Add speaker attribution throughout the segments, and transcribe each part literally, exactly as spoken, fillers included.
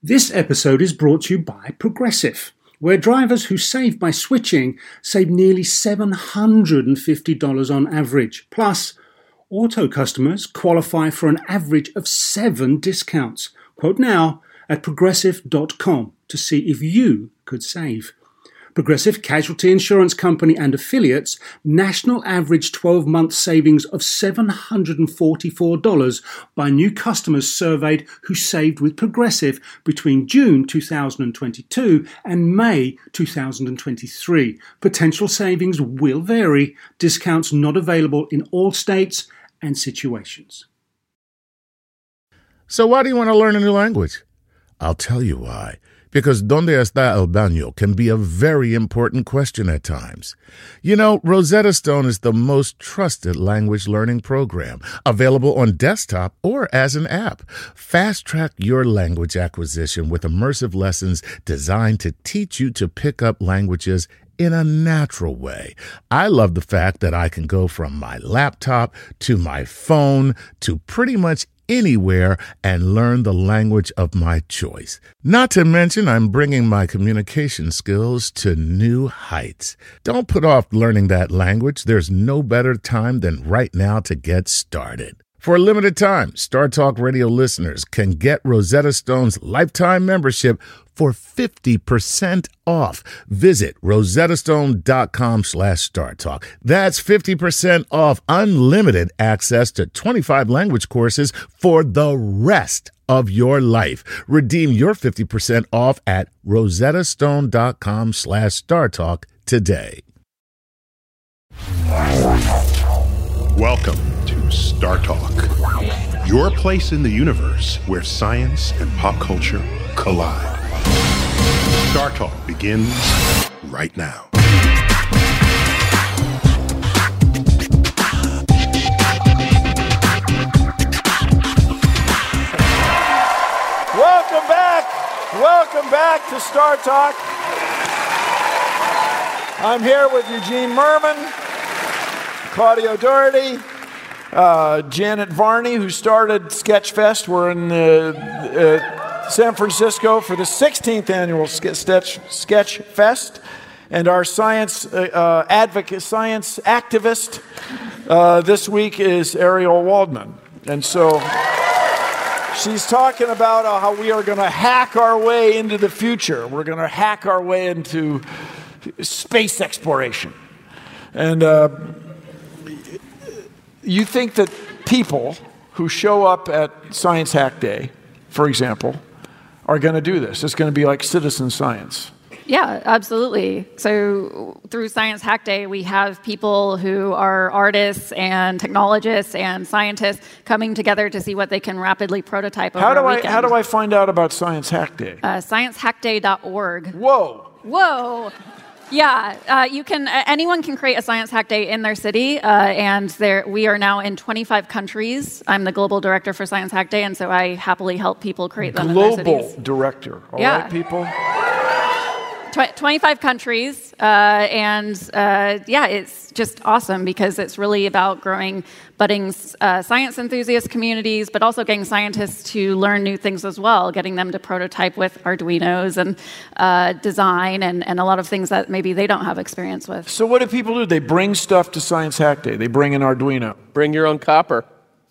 Speaker 1: This episode is brought to you by Progressive, where drivers who save by switching save nearly seven hundred fifty dollars on average. Plus, auto customers qualify for an average of seven discounts. Quote now at progressive dot com to see if you could save. Progressive Casualty Insurance Company and affiliates, national average twelve-month savings of seven hundred forty-four dollars by new customers surveyed who saved with Progressive between June two thousand twenty-two and May two thousand twenty-three. Potential savings will vary. Discounts not available in all states and situations.
Speaker 2: So why do you want to learn a new language? I'll tell you why. Because ¿dónde está el baño can be a very important question at times. You know, Rosetta Stone is the most trusted language learning program, available on desktop or as an app. Fast-track your language acquisition with immersive lessons designed to teach you to pick up languages in a natural way. I love the fact that I can go from my laptop to my phone to pretty much anywhere and learn the language of my choice. Not to mention, I'm bringing my communication skills to new heights. Don't put off learning that language. There's no better time than right now to get started. For a limited time, Star Talk Radio listeners can get Rosetta Stone's lifetime membership for fifty percent off. Visit rosettastone.com slash StarTalk. That's fifty percent off unlimited access to twenty-five language courses for the rest of your life. Redeem your fifty percent off at rosettastone.com slash StarTalk today.
Speaker 3: Welcome to Star Talk, your place in the universe where science and pop culture collide. Star Talk begins right now.
Speaker 4: Welcome back. Welcome back to Star Talk. I'm here with Eugene Mirman, Claudio Doherty, uh, Janet Varney, who started Sketchfest. We're in uh, uh, San Francisco for the sixteenth annual Sketch, Sketch Fest. And our science uh, uh, advocate, science activist uh, this week is Ariel Waldman. And so she's talking about uh, how we are going to hack our way into the future. We're going to hack our way into space exploration. And uh, you think that people who show up at Science Hack Day, for example, are going to do this. It's going to be like citizen science.
Speaker 5: Yeah, absolutely. So through Science Hack Day, we have people who are artists and technologists and scientists coming together to see what they can rapidly prototype over
Speaker 4: how do
Speaker 5: a weekend.
Speaker 4: I, how do I find out about Science Hack Day?
Speaker 5: Uh, science hack day dot org.
Speaker 4: Whoa.
Speaker 5: Whoa. Yeah, uh, you can. Uh, anyone can create a Science Hack Day in their city, uh, and there we are now in twenty-five countries. I'm the global director for Science Hack Day, and so I happily help people create them
Speaker 4: global
Speaker 5: in their cities.
Speaker 4: Global director, all
Speaker 5: yeah.
Speaker 4: right, people?
Speaker 5: Tw- twenty-five countries, uh, and uh, yeah, it's just awesome because it's really about growing budding uh, science enthusiast communities, but also getting scientists to learn new things as well, getting them to prototype with Arduinos and uh, design and, and a lot of things that maybe they don't have experience with.
Speaker 4: So what do people do? They bring stuff to Science Hack Day. They bring an Arduino.
Speaker 6: Bring your own copper.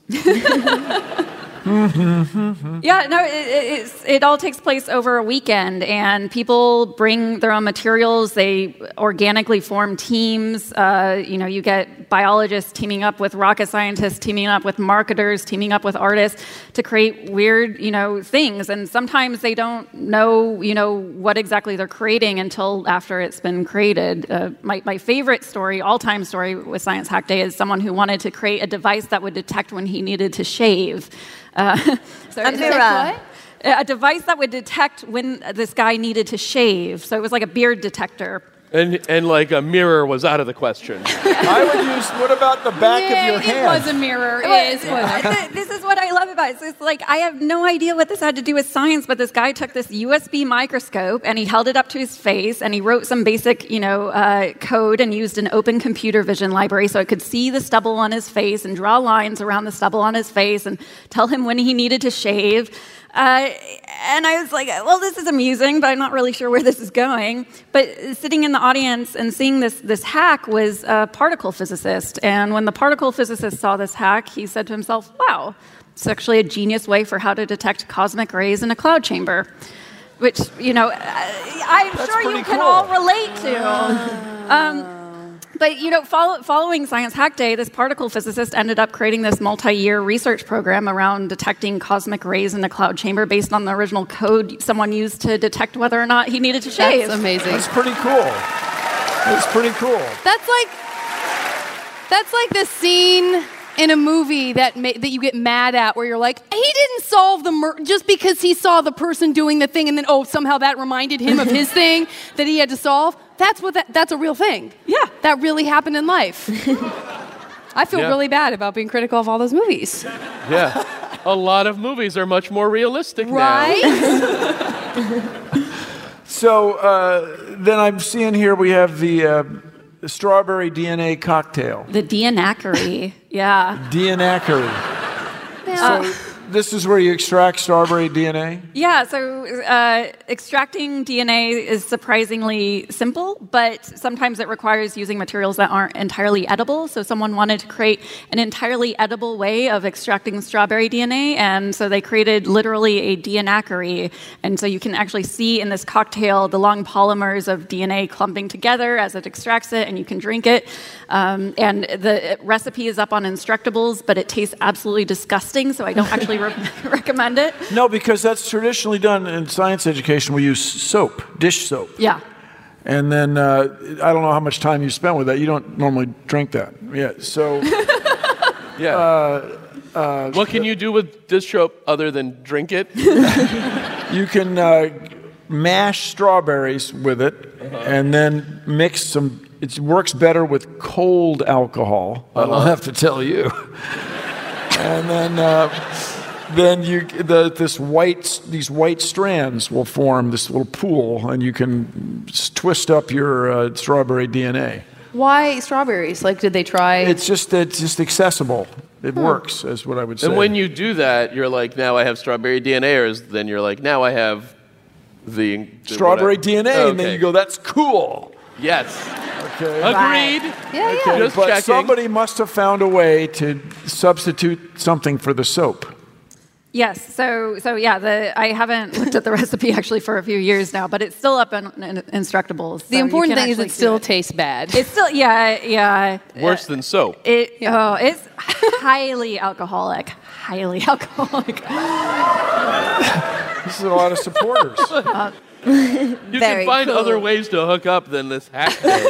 Speaker 5: Yeah, no, it, it's, it all takes place over a weekend, and people bring their own materials. They organically form teams. Uh, you know, you get biologists teaming up with rocket scientists, teaming up with marketers, teaming up with artists to create weird, you know, things. And sometimes they don't know, you know, what exactly they're creating until after it's been created. Uh, my, my favorite story, all-time story with Science Hack Day is someone who wanted to create a device that would detect when he needed to shave. Uh, so
Speaker 7: a mirror.
Speaker 5: A device that would detect when this guy needed to shave. So it was like a beard detector.
Speaker 6: And and like a mirror was out of the question.
Speaker 4: I would use, what about the back
Speaker 7: yeah,
Speaker 4: of your
Speaker 7: it
Speaker 4: hand?
Speaker 7: It was a mirror. It is.
Speaker 5: Yeah. This is what I love about it. So it's like, I have no idea what this had to do with science, but this guy took this U S B microscope and he held it up to his face and he wrote some basic, you know, uh, code and used an open computer vision library so it could see the stubble on his face and draw lines around the stubble on his face and tell him when he needed to shave. Uh, and I was like, well, this is amusing, but I'm not really sure where this is going. But sitting in the audience and seeing this this hack was a particle physicist. And when the particle physicist saw this hack, he said to himself, wow, it's actually a genius way for how to detect cosmic rays in a cloud chamber. Which, you know, I'm
Speaker 4: That's
Speaker 5: sure you
Speaker 4: pretty
Speaker 5: can
Speaker 4: cool.
Speaker 5: all relate to. Um, But, you know, follow, following Science Hack Day, this particle physicist ended up creating this multi-year research program around detecting cosmic rays in a cloud chamber based on the original code someone used to detect whether or not he needed to shave.
Speaker 8: That's amazing.
Speaker 4: That's pretty cool. That's pretty cool.
Speaker 8: That's like that's like the scene in a movie that ma- that you get mad at, where you're like, he didn't solve the mur- just because he saw the person doing the thing, and then oh, somehow that reminded him of his thing that he had to solve. That's what that, that's a real thing.
Speaker 5: Yeah,
Speaker 8: that really happened in life. I feel
Speaker 6: Yeah.
Speaker 8: really bad about being critical of all those movies.
Speaker 6: Yeah. A lot of movies are much more realistic
Speaker 8: Right?
Speaker 6: now.
Speaker 4: So uh, then I'm seeing here we have the, uh, the strawberry D N A cocktail.
Speaker 5: the Deanacary. Yeah.
Speaker 4: Deanacary.
Speaker 5: Uh,
Speaker 4: So this is where you extract strawberry D N A?
Speaker 5: Yeah, so uh, extracting D N A is surprisingly simple, but sometimes it requires using materials that aren't entirely edible. So someone wanted to create an entirely edible way of extracting strawberry D N A, and so they created literally a Deanacary. And so you can actually see in this cocktail the long polymers of D N A clumping together as it extracts it, and you can drink it. Um, and the recipe is up on Instructables, but it tastes absolutely disgusting, so I don't actually re- recommend it.
Speaker 4: No, because that's traditionally done in science education. We use soap, dish soap.
Speaker 5: Yeah.
Speaker 4: And then uh, I don't know how much time you spent with that. You don't normally drink that. Yeah, so...
Speaker 6: Yeah.
Speaker 4: Uh, uh,
Speaker 6: what can you do with dish soap other than drink it?
Speaker 4: You can uh, mash strawberries with it, uh-huh. and then mix some... It works better with cold alcohol. Uh-huh. I don't have to tell you. And then... Uh, Then you, the, this white, these white strands will form this little pool, and you can s- twist up your uh, strawberry D N A.
Speaker 8: Why strawberries? Like, did they try?
Speaker 4: It's just it's just accessible. It
Speaker 8: Hmm.
Speaker 4: works, is what I would say.
Speaker 6: And when you do that, you're like, now I have strawberry D N A, or is, then you're like, now I have the... the
Speaker 4: strawberry
Speaker 6: what I-
Speaker 4: D N A,
Speaker 6: okay.
Speaker 4: and then you go, that's cool.
Speaker 6: Yes.
Speaker 4: Okay.
Speaker 6: Agreed.
Speaker 8: yeah,
Speaker 4: Okay,
Speaker 6: Just
Speaker 4: but
Speaker 6: checking.
Speaker 4: somebody must have found a way to substitute something for the soap.
Speaker 5: Yes, so so yeah, the I haven't looked at the recipe actually for a few years now, but it's still up in, in Instructables. So
Speaker 8: the
Speaker 5: you
Speaker 8: important
Speaker 5: can
Speaker 8: thing is
Speaker 5: actually
Speaker 8: it still
Speaker 5: do it.
Speaker 8: tastes bad.
Speaker 5: It's still yeah yeah.
Speaker 6: Worse than soap.
Speaker 5: It oh it's highly alcoholic, highly alcoholic.
Speaker 4: This is a lot of supporters.
Speaker 6: You
Speaker 9: Very
Speaker 6: can find
Speaker 9: cool.
Speaker 6: other ways to hook up than this hack day.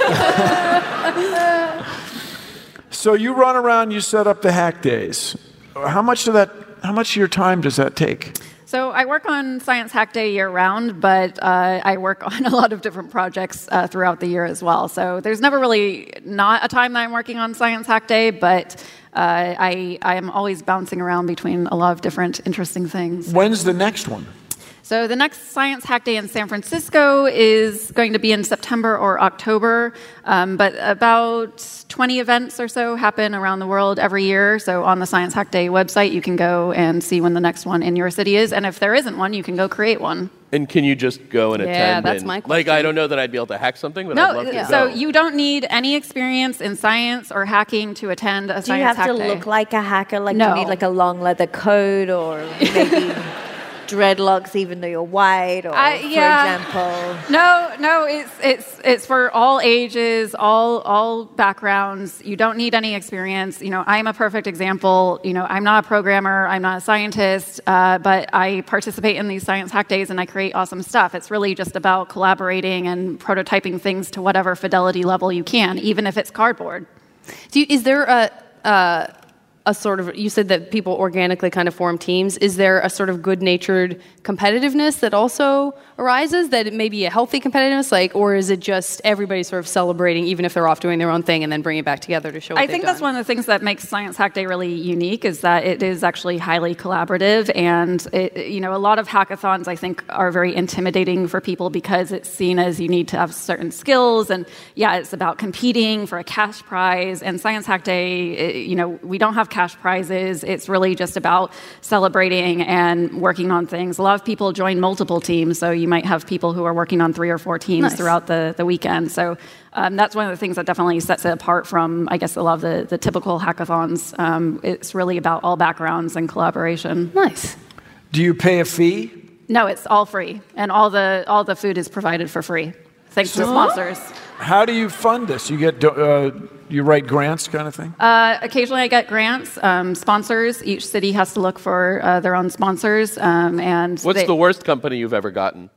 Speaker 4: So you run around, you set up the hack days. How much of that? How much of your time does that take?
Speaker 5: So I work on Science Hack Day year round, but uh, I work on a lot of different projects uh, throughout the year as well. So there's never really not a time that I'm working on Science Hack Day, but uh, I I am always bouncing around between a lot of different interesting things.
Speaker 4: When's the next one?
Speaker 5: So the next Science Hack Day in San Francisco is going to be in September or October, um, but about twenty events or so happen around the world every year. So on the Science Hack Day website, you can go and see when the next one in your city is, and if there isn't one, you can go create one.
Speaker 6: And can you just go and
Speaker 8: Yeah,
Speaker 6: attend?
Speaker 8: that's
Speaker 6: and,
Speaker 8: my
Speaker 6: Like,
Speaker 8: question.
Speaker 6: I don't know that I'd be able to hack something, but I'd love
Speaker 5: No,
Speaker 6: to
Speaker 5: so
Speaker 6: go.
Speaker 5: you don't need any experience in science or hacking to attend a
Speaker 9: Do you
Speaker 5: Science
Speaker 9: have
Speaker 5: Hack
Speaker 9: to
Speaker 5: Day.
Speaker 9: look like a hacker? Like,
Speaker 5: No.
Speaker 9: do you need like a long leather coat or maybe dreadlocks, even though you're white, or
Speaker 5: I-
Speaker 9: for
Speaker 5: yeah.
Speaker 9: example?
Speaker 5: No, no, it's it's it's for all ages, all all backgrounds. You don't need any experience. You know, I'm a perfect example. You know, I'm not a programmer, I'm not a scientist, uh, but I participate in these Science Hack Days and I create awesome stuff. It's really just about collaborating and prototyping things to whatever fidelity level you can, even if it's cardboard.
Speaker 8: Do you, is there a, uh, a sort of, you said that people organically kind of form teams. Is there a sort of good-natured competitiveness that also arises, that it may be a healthy competitiveness, like, or is it just everybody sort of celebrating even if they're off doing their own thing and then bringing it back together to show what
Speaker 5: I
Speaker 8: they've
Speaker 5: think
Speaker 8: done?
Speaker 5: that's one of the things that makes Science Hack Day really unique is that it is actually highly collaborative, and it, you know, a lot of hackathons I think are very intimidating for people because it's seen as you need to have certain skills, and yeah, it's about competing for a cash prize. And Science Hack Day, it, you know, we don't have cash prizes. It's really just about celebrating and working on things. A lot of people join multiple teams, so you might have people who are working on three or four teams nice. throughout the, the weekend. So um, that's one of the things that definitely sets it apart from, I guess, a lot of the, the typical hackathons. Um, it's really about all backgrounds and collaboration.
Speaker 8: Nice.
Speaker 4: Do you pay a fee?
Speaker 5: No, it's all free, and all the all the food is provided for free, thanks so, to sponsors.
Speaker 4: How do you fund this? You get uh, you write grants, kind of thing?
Speaker 5: Uh, occasionally, I get grants, um, sponsors. Each city has to look for uh, their own sponsors, um, and
Speaker 6: what's
Speaker 5: they,
Speaker 6: the worst company you've ever gotten?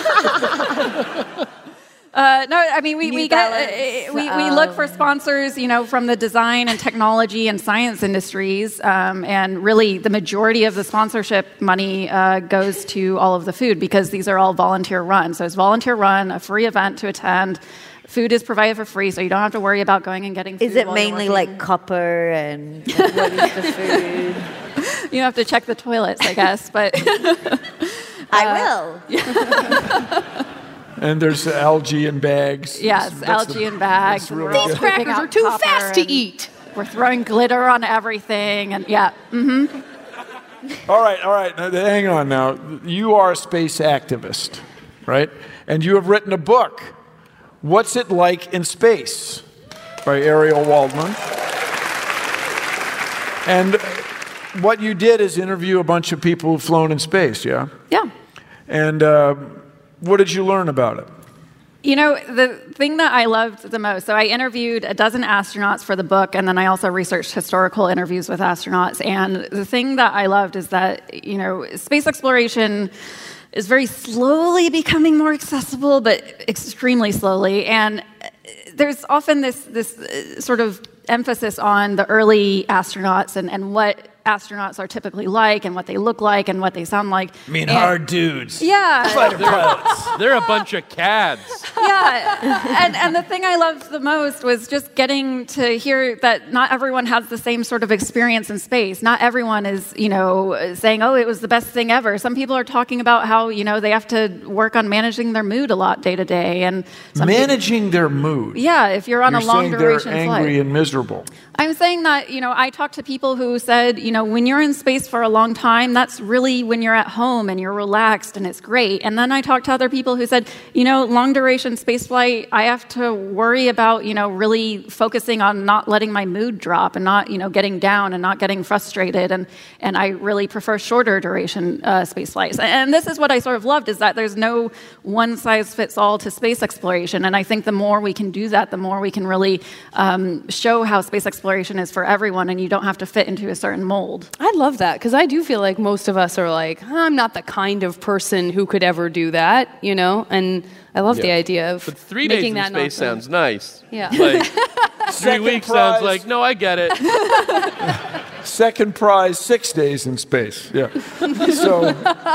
Speaker 5: Uh, no, I mean we, we get uh, we, we look for sponsors, you know, from the design and technology and science industries, um, and really the majority of the sponsorship money uh, goes to all of the food because these are all volunteer run. So it's volunteer run, a free event to attend. Food is provided for free, so you don't have to worry about going and getting food.
Speaker 9: Is it mainly like copper and, and what is the food?
Speaker 5: You have to check the toilets, I guess, but
Speaker 9: I will.
Speaker 5: Yeah.
Speaker 4: And there's algae in bags.
Speaker 5: Yes,
Speaker 4: that's
Speaker 5: algae
Speaker 4: the,
Speaker 5: in bags.
Speaker 4: Really
Speaker 8: These crackers are too fast to eat.
Speaker 5: We're throwing glitter on everything, and yeah. Mm-hmm.
Speaker 4: All right, all right. Now, hang on now. You are a space activist, right? And you have written a book, What's It Like in Space, by Ariel Waldman. And what you did is interview a bunch of people who've flown in space, yeah?
Speaker 5: Yeah.
Speaker 4: And uh, what did you learn about it?
Speaker 5: You know, the thing that I loved the most, so I interviewed a dozen astronauts for the book, and then I also researched historical interviews with astronauts. And the thing that I loved is that, you know, space exploration is very slowly becoming more accessible, but extremely slowly. And there's often this, this sort of emphasis on the early astronauts and, and what astronauts are typically like and what they look like and what they sound like.
Speaker 4: I mean,
Speaker 5: and,
Speaker 4: hard dudes.
Speaker 5: Yeah.
Speaker 4: Fighter pilots.
Speaker 6: They're a bunch of cads.
Speaker 5: Yeah. And, and the thing I loved the most was just getting to hear that not everyone has the same sort of experience in space. Not everyone is, you know, saying, oh, it was the best thing ever. Some people are talking about how, you know, they have to work on managing their mood a lot day to day. And
Speaker 4: managing
Speaker 5: people,
Speaker 4: their mood?
Speaker 5: Yeah, if you're on
Speaker 4: you're
Speaker 5: a long duration
Speaker 4: flight. They're angry
Speaker 5: flight.
Speaker 4: and miserable.
Speaker 5: I'm saying that, you know, I talked to people who said, you know, when you're in space for a long time, that's really when you're at home and you're relaxed and it's great. And then I talked to other people who said, you know, long duration space flight, I have to worry about, you know, really focusing on not letting my mood drop and not, you know, getting down and not getting frustrated. And, and I really prefer shorter duration uh, space flights. And this is what I sort of loved, is that there's no one size fits all to space exploration. And I think the more we can do that, the more we can really um, show how space exploration is for everyone, and you don't have to fit into a certain mold.
Speaker 8: I love that, because I do feel like most of us are like, I'm not the kind of person who could ever do that, you know? And I love yeah. the idea of
Speaker 6: but three
Speaker 8: making
Speaker 6: days in
Speaker 8: that
Speaker 6: space sounds nice.
Speaker 8: Yeah.
Speaker 6: Like, three weeks prize. Sounds like, no, I get it.
Speaker 4: Second prize, six days in space. Yeah. So,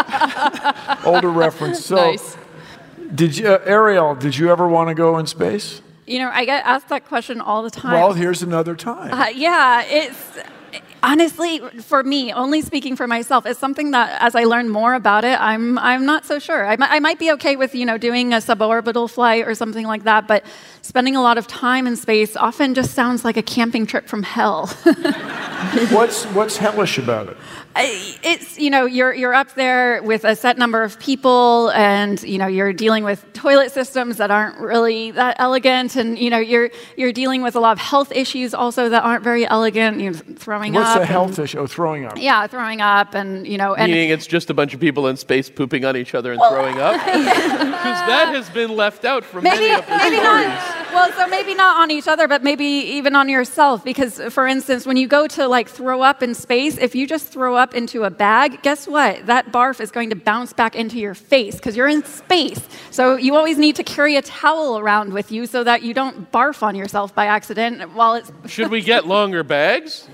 Speaker 4: older reference. So,
Speaker 8: nice.
Speaker 4: Did you, uh, Ariel, did you ever want to go in space?
Speaker 5: You know, I get asked that question all the time.
Speaker 4: Well, here's another time.
Speaker 5: Uh, yeah, it's honestly, for me, only speaking for myself, it's something that as I learn more about it, I'm I'm not so sure. I, I might be okay with, you know, doing a suborbital flight or something like that, but spending a lot of time in space often just sounds like a camping trip from hell.
Speaker 4: what's what's hellish about it?
Speaker 5: It's, you know, you're you're up there with a set number of people, and you know you're dealing with toilet systems that aren't really that elegant, and you know you're you're dealing with a lot of health issues also that aren't very elegant. You're throwing
Speaker 4: What's
Speaker 5: up.
Speaker 4: What's a health
Speaker 5: and,
Speaker 4: issue? Oh, throwing up.
Speaker 5: Yeah, throwing up, and you know, and
Speaker 6: meaning it's just a bunch of people in space pooping on each other and throwing up, because that has been left out from
Speaker 5: maybe,
Speaker 6: many of the
Speaker 5: maybe
Speaker 6: stories.
Speaker 5: Not, well, so maybe not on each other, but maybe even on yourself. Because, for instance, when you go to like throw up in space, if you just throw up into a bag, guess what? That barf is going to bounce back into your face because you're in space. So you always need to carry a towel around with you so that you don't barf on yourself by accident while it's...
Speaker 6: Should we get longer bags?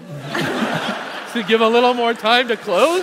Speaker 6: To give a little more time to close?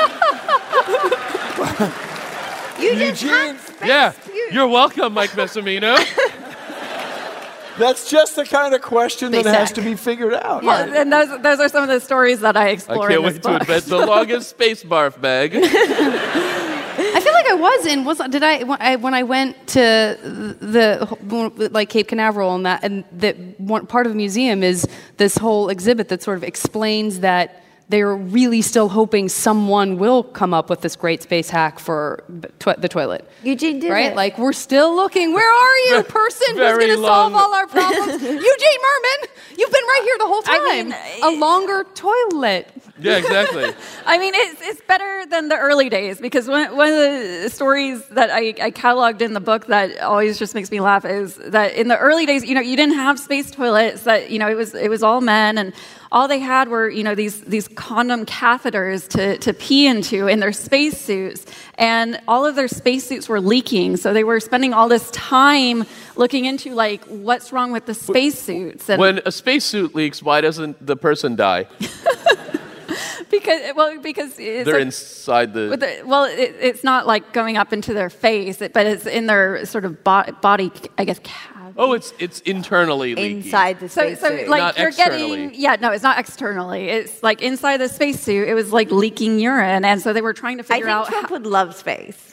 Speaker 9: You just
Speaker 4: Eugene.
Speaker 6: Yeah, you're welcome, Mike Messamino.
Speaker 4: That's just the kind of question that
Speaker 8: Exactly.
Speaker 4: has to be figured out.
Speaker 5: Well, and those, those are some of the stories that I explore
Speaker 6: I can't
Speaker 5: in this
Speaker 6: wait
Speaker 5: book.
Speaker 6: to invent the longest space barf bag.
Speaker 8: I feel like I was in was did I when, I when I went to the like Cape Canaveral and that and that one part of the museum is this whole exhibit that sort of explains that they're really still hoping someone will come up with this great space hack for to- the toilet.
Speaker 9: Eugene did
Speaker 8: right?
Speaker 9: it.
Speaker 8: Like, we're still looking. Where are you, person who's
Speaker 6: Very
Speaker 8: going to solve
Speaker 6: long.
Speaker 8: all our problems? Eugene Merman, you've been right here the whole time.
Speaker 5: I mean,
Speaker 8: a longer toilet.
Speaker 6: Yeah, exactly.
Speaker 5: I mean, it's it's better than the early days because one one of the stories that I, I cataloged in the book that always just makes me laugh is that in the early days, you know, you didn't have space toilets. That you know, it was it was all men, and all they had were you know these these condom catheters to to pee into in their spacesuits, and all of their spacesuits were leaking. So they were spending all this time looking into like what's wrong with the spacesuits. And
Speaker 6: When a spacesuit leaks, why doesn't the person die?
Speaker 5: because well because it's
Speaker 6: They're
Speaker 5: like-
Speaker 6: inside the.
Speaker 5: With the, well, it, it's not like going up into their face, it, but it's in their sort of bo- body, I guess, cavity.
Speaker 6: Oh, it's it's internally leaky.
Speaker 9: Inside the
Speaker 5: So,
Speaker 9: space
Speaker 5: so
Speaker 9: suit.
Speaker 5: like
Speaker 6: Not
Speaker 5: you're
Speaker 6: externally.
Speaker 5: getting, yeah, no, it's not externally. It's like inside the spacesuit, it was like leaking urine, and so they were trying to
Speaker 9: I
Speaker 5: figure
Speaker 9: think
Speaker 5: out.
Speaker 9: Trump
Speaker 5: how,
Speaker 9: would love space.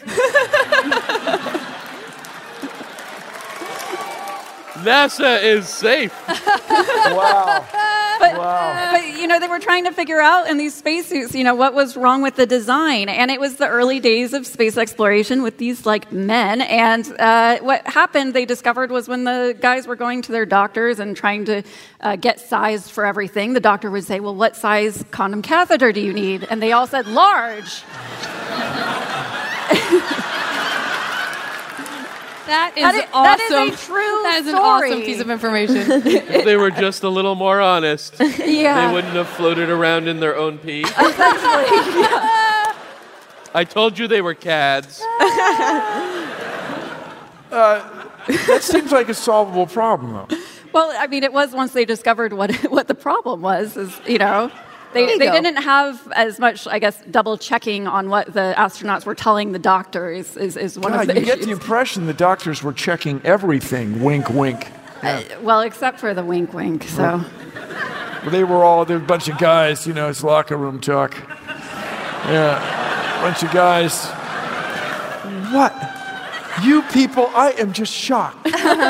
Speaker 6: NASA is safe.
Speaker 4: Wow.
Speaker 5: but,
Speaker 4: Wow.
Speaker 5: but you know, they were trying to figure out in these spacesuits, you know, what was wrong with the design, and it was the early days of space exploration with these like men. And uh, what happened, they discovered, was when the guys were going to their doctors and trying to uh, get sized for everything, the doctor would say, "Well, what size condom catheter do you need?" And they all said large.
Speaker 8: That is
Speaker 5: That is-
Speaker 8: awesome.
Speaker 5: that is a true
Speaker 8: That is an
Speaker 5: story.
Speaker 8: awesome piece of information.
Speaker 6: If they were just a little more honest,
Speaker 5: Yeah.
Speaker 6: they wouldn't have floated around in their own pee. I told you they were cads.
Speaker 4: That seems like a solvable problem, though.
Speaker 5: Well, I mean, it was once they discovered what what the problem was. Is you know, they
Speaker 8: you
Speaker 5: they
Speaker 8: go.
Speaker 5: didn't have as much, I guess, double checking on what the astronauts were telling the doctors. Is is one
Speaker 4: God,
Speaker 5: of the
Speaker 4: you
Speaker 5: issues.
Speaker 4: get the impression the doctors were checking everything. Wink, wink.
Speaker 5: Uh, well, except for the wink, wink. So
Speaker 4: They were all, there were a bunch of guys, you know, it's locker room talk. Yeah, bunch of guys. What? You people, I am just shocked.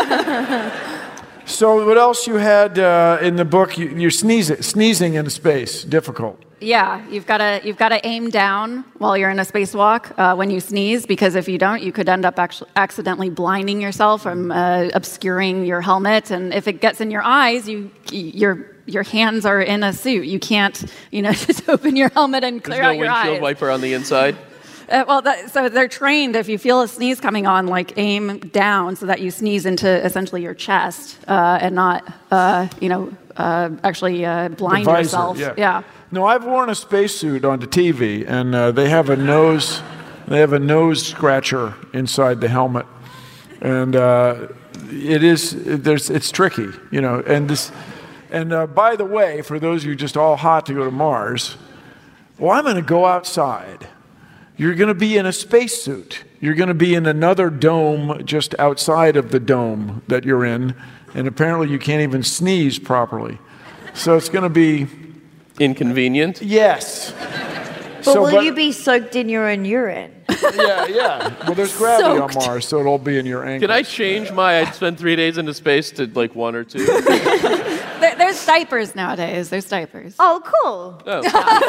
Speaker 4: So what else you had uh, in the book? You, you're sneezing, sneezing in space, difficult.
Speaker 5: yeah, you've got to you've got to aim down while you're in a spacewalk uh, when you sneeze, because if you don't, you could end up actually accidentally blinding yourself from uh, obscuring your helmet, and if it gets in your eyes, you your your hands are in a suit. You can't, you know, just open your helmet and clear
Speaker 6: There's no
Speaker 5: out your
Speaker 6: windshield
Speaker 5: eyes.
Speaker 6: wiper on the inside.
Speaker 5: Uh, well, that, so they're trained. If you feel a sneeze coming on, like aim down so that you sneeze into essentially your chest uh, and not, uh, you know, uh, actually uh, blind
Speaker 4: The visor,
Speaker 5: yourself.
Speaker 4: yeah.
Speaker 5: yeah.
Speaker 4: No, I've worn a spacesuit onto T V, and uh, they have a nose, they have a nose scratcher inside the helmet, and uh, it is there's it's tricky, you know. And this, and uh, by the way, for those of you just all hot to go to Mars, well, I'm going to go outside. You're going to be in a spacesuit. You're going to be in another dome just outside of the dome that you're in, and apparently you can't even sneeze properly. So it's going to be.
Speaker 6: Inconvenient.
Speaker 4: Yes.
Speaker 9: But
Speaker 4: So,
Speaker 9: will
Speaker 4: but-
Speaker 9: you be soaked in your own urine?
Speaker 4: Yeah, yeah. Well, there's gravity
Speaker 8: Soaked.
Speaker 4: on Mars, so it'll be in your ankle.
Speaker 6: Can I change my I'd spend three days into space to like one or two?
Speaker 5: There, there's diapers nowadays. There's diapers.
Speaker 9: Oh, cool.
Speaker 6: Oh.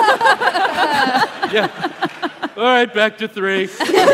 Speaker 6: Yeah. All right, back to three.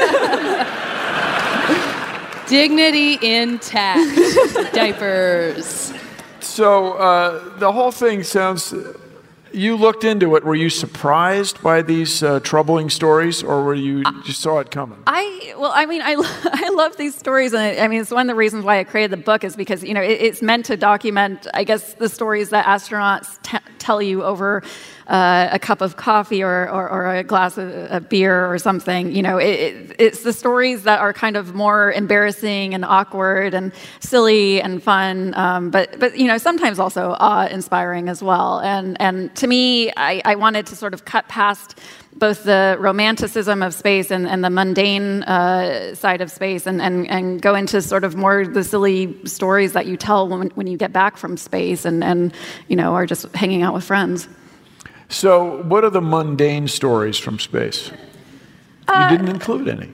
Speaker 8: Dignity intact. Diapers.
Speaker 4: So uh, the whole thing sounds. You looked into it. Were you surprised by these uh, troubling stories, or were you just saw it coming?
Speaker 5: I well, I mean, I, I love these stories, and I, I mean, it's one of the reasons why I created the book is because you know it, it's meant to document, I guess, the stories that astronauts t- tell you over uh, a cup of coffee or, or, or a glass of, of beer or something. You know, it, it, it's the stories that are kind of more embarrassing and awkward and silly and fun, um, but but you know sometimes also awe-inspiring as well. And and to me, I, I wanted to sort of cut past both the romanticism of space and, and the mundane uh, side of space and, and, and go into sort of more the silly stories that you tell when, when you get back from space and, and, you know, are just hanging out with friends.
Speaker 4: So, what are the mundane stories from space? you didn't include any.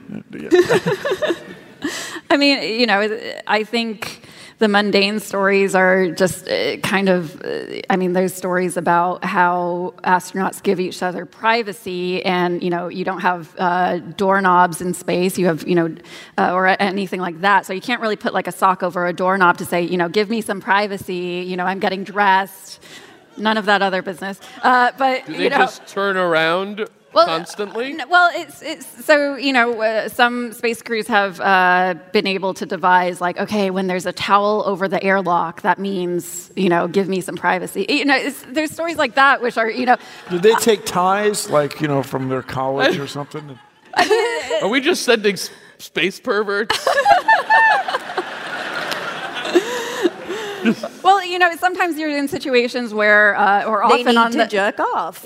Speaker 5: I mean, you know, I think the mundane stories are just uh, kind of, uh, I mean, there's stories about how astronauts give each other privacy and, you know, you don't have uh, doorknobs in space, you have, you know, uh, or anything like that. So you can't really put like a sock over a doorknob to say, you know, give me some privacy, you know, I'm getting dressed. None of that other business. Uh, but,
Speaker 6: Do they
Speaker 5: you know,
Speaker 6: just turn around
Speaker 5: well,
Speaker 6: constantly?
Speaker 5: Uh, well, it's it's so you know uh, some space crews have uh, been able to devise like, okay, when there's a towel over the airlock, that means you know give me some privacy. You know, it's, there's stories like that which are you know.
Speaker 4: Did they take ties like you know from their college or something?
Speaker 6: Are we just sending s- space perverts?
Speaker 5: Well, you know, sometimes you're in situations where, uh, or
Speaker 9: They
Speaker 5: often
Speaker 9: need
Speaker 5: on
Speaker 9: to
Speaker 5: the
Speaker 9: jerk off.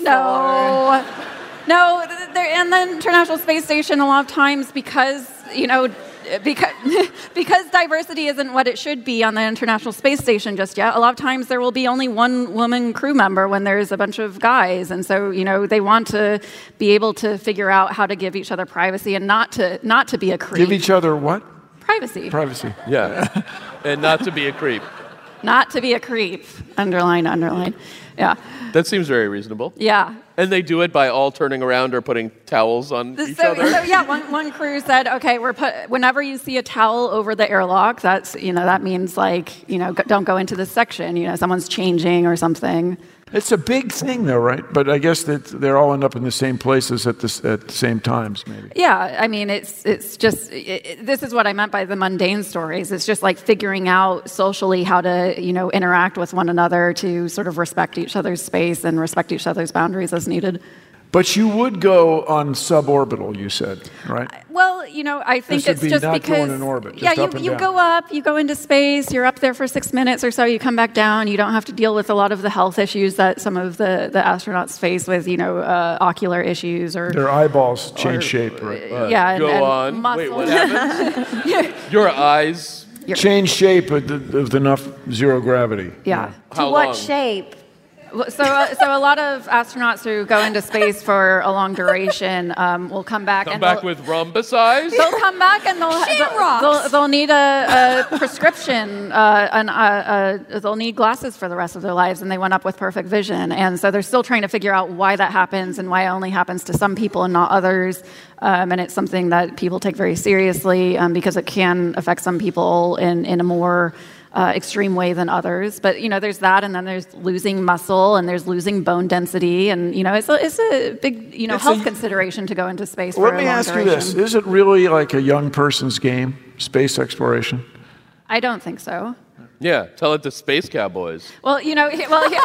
Speaker 5: No. No, there, and the International Space Station, a lot of times, because, you know, because, because diversity isn't what it should be on the International Space Station just yet, a lot of times there will be only one woman crew member when there's a bunch of guys. And so, you know, they want to be able to figure out how to give each other privacy and not to not to be a creep.
Speaker 4: Give each other what?
Speaker 5: Privacy.
Speaker 4: Privacy.
Speaker 6: Yeah. And not to be a creep.
Speaker 5: Not to be a creep. Underline, underline. Yeah.
Speaker 6: That seems very reasonable.
Speaker 5: Yeah.
Speaker 6: And they do it by all turning around or putting towels on each
Speaker 5: So,
Speaker 6: other?
Speaker 5: so yeah, one, one crew said, okay, we're put, whenever you see a towel over the airlock, that's, you know, that means like, you know, go, don't go into this section, you know, someone's changing or something.
Speaker 4: It's a big thing, though, right? But I guess that they're all end up in the same places at the at the same times, maybe.
Speaker 5: Yeah, I mean, it's it's just it, it, this is what I meant by the mundane stories. It's just like figuring out socially how to you know interact with one another to sort of respect each other's space and respect each other's boundaries as needed.
Speaker 4: But you would go on suborbital, you said, right?
Speaker 5: Well, you know, I think
Speaker 4: This would
Speaker 5: it's
Speaker 4: be
Speaker 5: just
Speaker 4: not
Speaker 5: because
Speaker 4: going in orbit, just
Speaker 5: yeah,
Speaker 4: up
Speaker 5: you,
Speaker 4: and
Speaker 5: you
Speaker 4: down.
Speaker 5: go up, you go into space, you're up there for six minutes or so, you come back down. You don't have to deal with a lot of the health issues that some of the, the astronauts face with, you know, uh, ocular issues or
Speaker 4: Their eyeballs change
Speaker 5: or-
Speaker 4: shape, right?
Speaker 6: Uh,
Speaker 5: yeah, and,
Speaker 6: go
Speaker 5: and
Speaker 6: on.
Speaker 5: muscle.
Speaker 6: Wait, what happens? Your eyes.
Speaker 4: Change shape with, the, with enough zero gravity.
Speaker 5: Yeah.
Speaker 9: To
Speaker 6: How
Speaker 9: what
Speaker 6: long?
Speaker 9: shape?
Speaker 5: So, uh, so a lot of astronauts who go into space for a long duration um, will come back
Speaker 6: Come
Speaker 5: and
Speaker 6: back
Speaker 5: they'll,
Speaker 6: with rhombus eyes?
Speaker 5: they'll come back and they'll they'll, they'll, they'll need a, a prescription uh, and uh, uh, they'll need glasses for the rest of their lives, and they went up with perfect vision. And so they're still trying to figure out why that happens and why it only happens to some people and not others. Um, and it's something that people take very seriously um, because it can affect some people in in a more Uh, extreme way than others. But, you know, there's that, and then there's losing muscle, and there's losing bone density, and, you know, it's a, it's a big, you know,
Speaker 4: It's
Speaker 5: health
Speaker 4: a-
Speaker 5: consideration to go into space
Speaker 4: Let
Speaker 5: for a
Speaker 4: me
Speaker 5: long
Speaker 4: ask
Speaker 5: duration.
Speaker 4: you this. Is it really like a young person's game, space exploration?
Speaker 5: I don't think so.
Speaker 6: Yeah, tell it to Space Cowboys.
Speaker 5: Well, you know, he- well, he-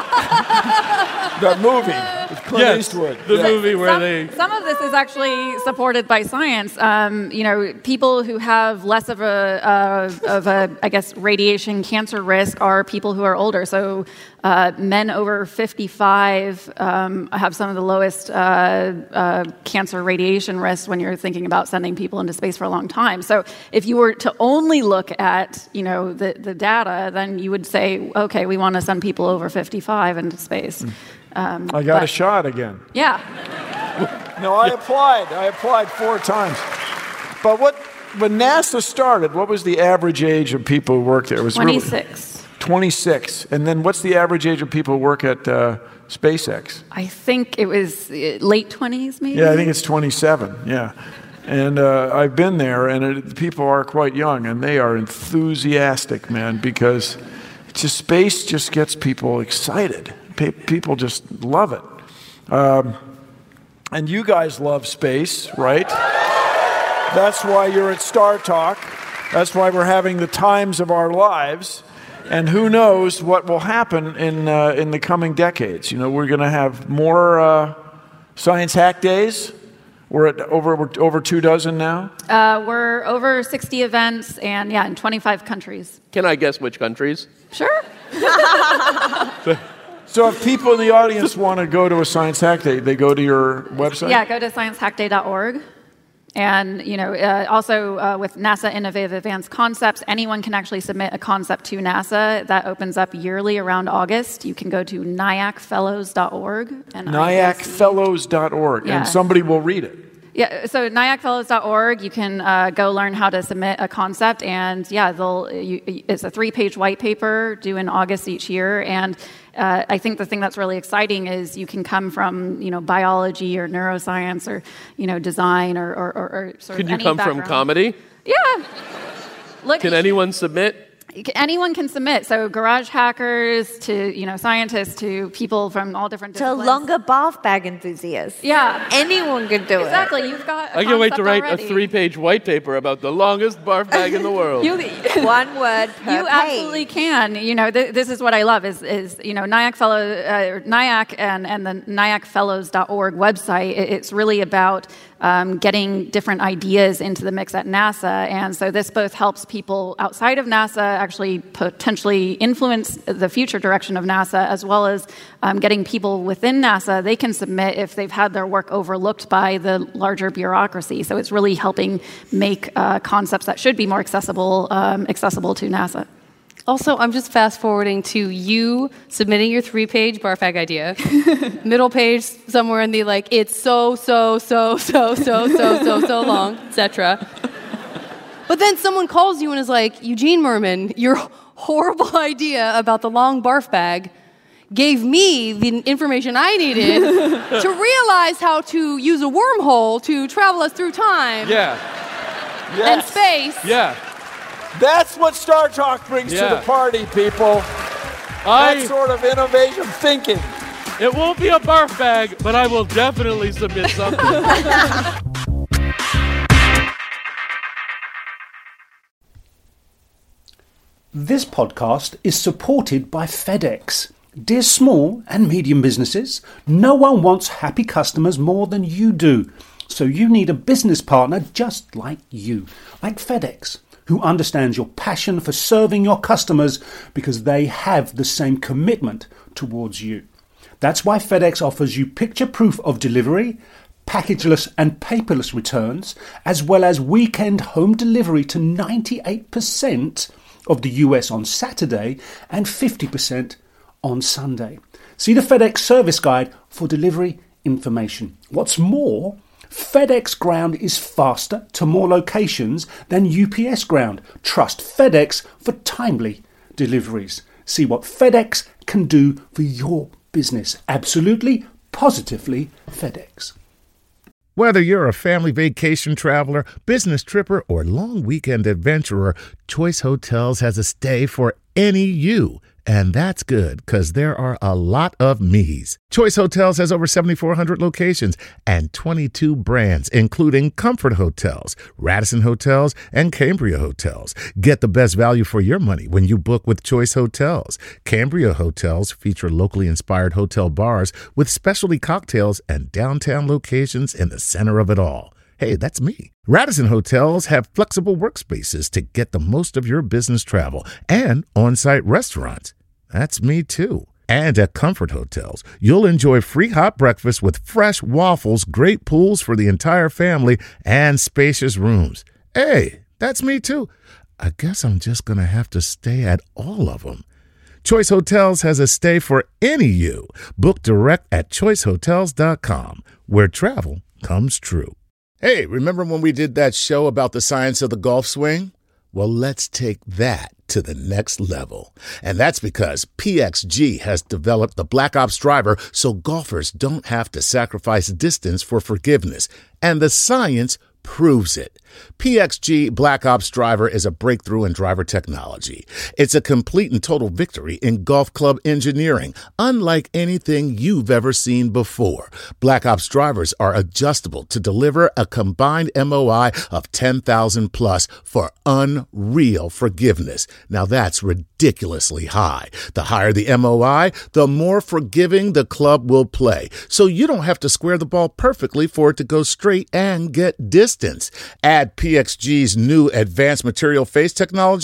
Speaker 4: That movie with Clint
Speaker 6: Yes,
Speaker 4: Eastwood.
Speaker 6: the
Speaker 4: Yeah.
Speaker 6: movie where
Speaker 5: some,
Speaker 6: they...
Speaker 5: some of this is actually supported by science. Um, you know, people who have less of a uh, of a, I guess, radiation cancer risk are people who are older. So uh, men over fifty-five um, have some of the lowest uh, uh, cancer radiation risks when you're thinking about sending people into space for a long time. So if you were to only look at, you know, the, the data, then you would say, okay, we want to send people over fifty-five into space. Um,
Speaker 4: I got
Speaker 5: but-
Speaker 4: a shot again.
Speaker 5: Yeah.
Speaker 4: No, I applied. I applied four times. But what when NASA started, what was the average age of people who worked there? It was really-
Speaker 5: twenty-six.
Speaker 4: twenty-six. And then what's the average age of people who work at uh, SpaceX?
Speaker 5: I think it was uh, late twenties, maybe?
Speaker 4: Yeah, I think it's twenty-seven. Yeah. And uh, I've been there, and it, people are quite young, and they are enthusiastic, man, because it's just space just gets people excited. Pe- people just love it. Um, and you guys love space, right? That's why you're at Star Talk. That's why we're having the times of our lives. And who knows what will happen in uh, in the coming decades? You know, we're going to have more uh, science hack days. We're at over we're over two dozen now.
Speaker 5: Uh, we're over sixty events, and yeah, in twenty-five countries.
Speaker 6: Can I guess which countries?
Speaker 5: Sure.
Speaker 4: So if people in the audience want to go to a science hack day, they go to your website?
Speaker 5: Yeah, go to science hack day dot org. And, you know, uh, also uh, with NASA Innovative Advanced Concepts, anyone can actually submit a concept to NASA. That opens up yearly around August. You can go to N I A C fellows dot org. And
Speaker 4: N I A C fellows dot org,
Speaker 5: Yeah.
Speaker 4: and somebody will read it.
Speaker 5: Yeah, so nyack fellows dot org, you can uh, go learn how to submit a concept, and yeah, they'll. You, it's a three-page white paper due in August each year, and uh, I think the thing that's really exciting is you can come from you know biology or neuroscience or you know design or or, or, or sort
Speaker 6: Could
Speaker 5: of
Speaker 6: you
Speaker 5: any
Speaker 6: come
Speaker 5: background.
Speaker 6: from comedy?
Speaker 5: Yeah. Look,
Speaker 6: Can anyone submit?
Speaker 5: Anyone can submit. So garage hackers to, you know, scientists to people from all different
Speaker 9: To
Speaker 5: disciplines.
Speaker 9: longer bath bag enthusiasts.
Speaker 5: Yeah.
Speaker 9: Anyone could do
Speaker 5: Exactly.
Speaker 9: it.
Speaker 5: You've got a
Speaker 6: I can't wait to
Speaker 5: concept
Speaker 6: write
Speaker 5: already.
Speaker 6: a three-page white paper about the longest barf bag in the world.
Speaker 5: You,
Speaker 9: One word per
Speaker 5: you
Speaker 9: page.
Speaker 5: absolutely can. You know, th- this is what I love is, is you know, Nyack Fellow, uh, Nyack and, and the nyack fellows dot org website, it, it's really about um, getting different ideas into the mix at NASA. And so this both helps people outside of NASA actually potentially influence the future direction of NASA, as well as um, getting people within NASA. They can submit if they've had their work overlooked by the larger bureaucracy. So it's really helping make uh, concepts that should be more accessible, um, accessible to NASA.
Speaker 8: Also, I'm just fast forwarding to you submitting your three-page barf bag idea. Middle page somewhere in the like, it's so, so, so, so, so, so, so, so long, et cetera. But then someone calls you and is like, Eugene Mirman, your horrible idea about the long barf bag gave me the information I needed to realize how to use a wormhole to travel us through time
Speaker 4: Yeah.
Speaker 8: and
Speaker 4: Yes.
Speaker 8: space.
Speaker 4: Yeah. That's what Star Talk brings
Speaker 6: Yeah.
Speaker 4: to the party, people.
Speaker 6: I,
Speaker 4: That sort of innovative thinking.
Speaker 6: it won't be a barf bag, but I will definitely submit something.
Speaker 1: This podcast is supported by FedEx. Dear small and medium businesses, no one wants happy customers more than you do. So you need a business partner just like you, like FedEx, who understands your passion for serving your customers because they have the same commitment towards you. That's why FedEx offers you picture proof of delivery, packageless and paperless returns, as well as weekend home delivery to ninety-eight percent of the U S on Saturday and fifty percent on Sunday. See the FedEx service guide for delivery information. What's more, FedEx Ground is faster to more locations than U P S Ground. Trust FedEx for timely deliveries. See what FedEx can do for your business. Absolutely, positively FedEx.
Speaker 2: Whether you're a family vacation traveler, business tripper, or long weekend adventurer, Choice Hotels has a stay for any you. And that's good, because there are a lot of me's. Choice Hotels has over seventy-four hundred locations and twenty-two brands, including Comfort Hotels, Radisson Hotels, and Cambria Hotels. Get the best value for your money when you book with Choice Hotels. Cambria Hotels feature locally inspired hotel bars with specialty cocktails and downtown locations in the center of it all. Hey, that's me. Radisson Hotels have flexible workspaces to get the most of your business travel and on-site restaurants. That's me too. And at Comfort Hotels, you'll enjoy free hot breakfast with fresh waffles, great pools for the entire family, and spacious rooms. Hey, that's me too. I guess I'm just going to have to stay at all of them. Choice Hotels has a stay for any you. Book direct at choice hotels dot com, where travel comes true. Hey, remember when we did that show about the science of the golf swing? Well, let's take that to the next level. And that's because P X G has developed the Black Ops driver so golfers don't have to sacrifice distance for forgiveness. And the science proves it. P X G Black Ops Driver is a breakthrough in driver technology. It's a complete and total victory in golf club engineering, unlike anything you've ever seen before. Black Ops Drivers are adjustable to deliver a combined M O I of ten thousand plus for unreal forgiveness. Now that's ridiculously high. The higher the M O I, the more forgiving the club will play. So you don't have to square the ball perfectly for it to go straight and get distance. Add P X G's new advanced material face technology,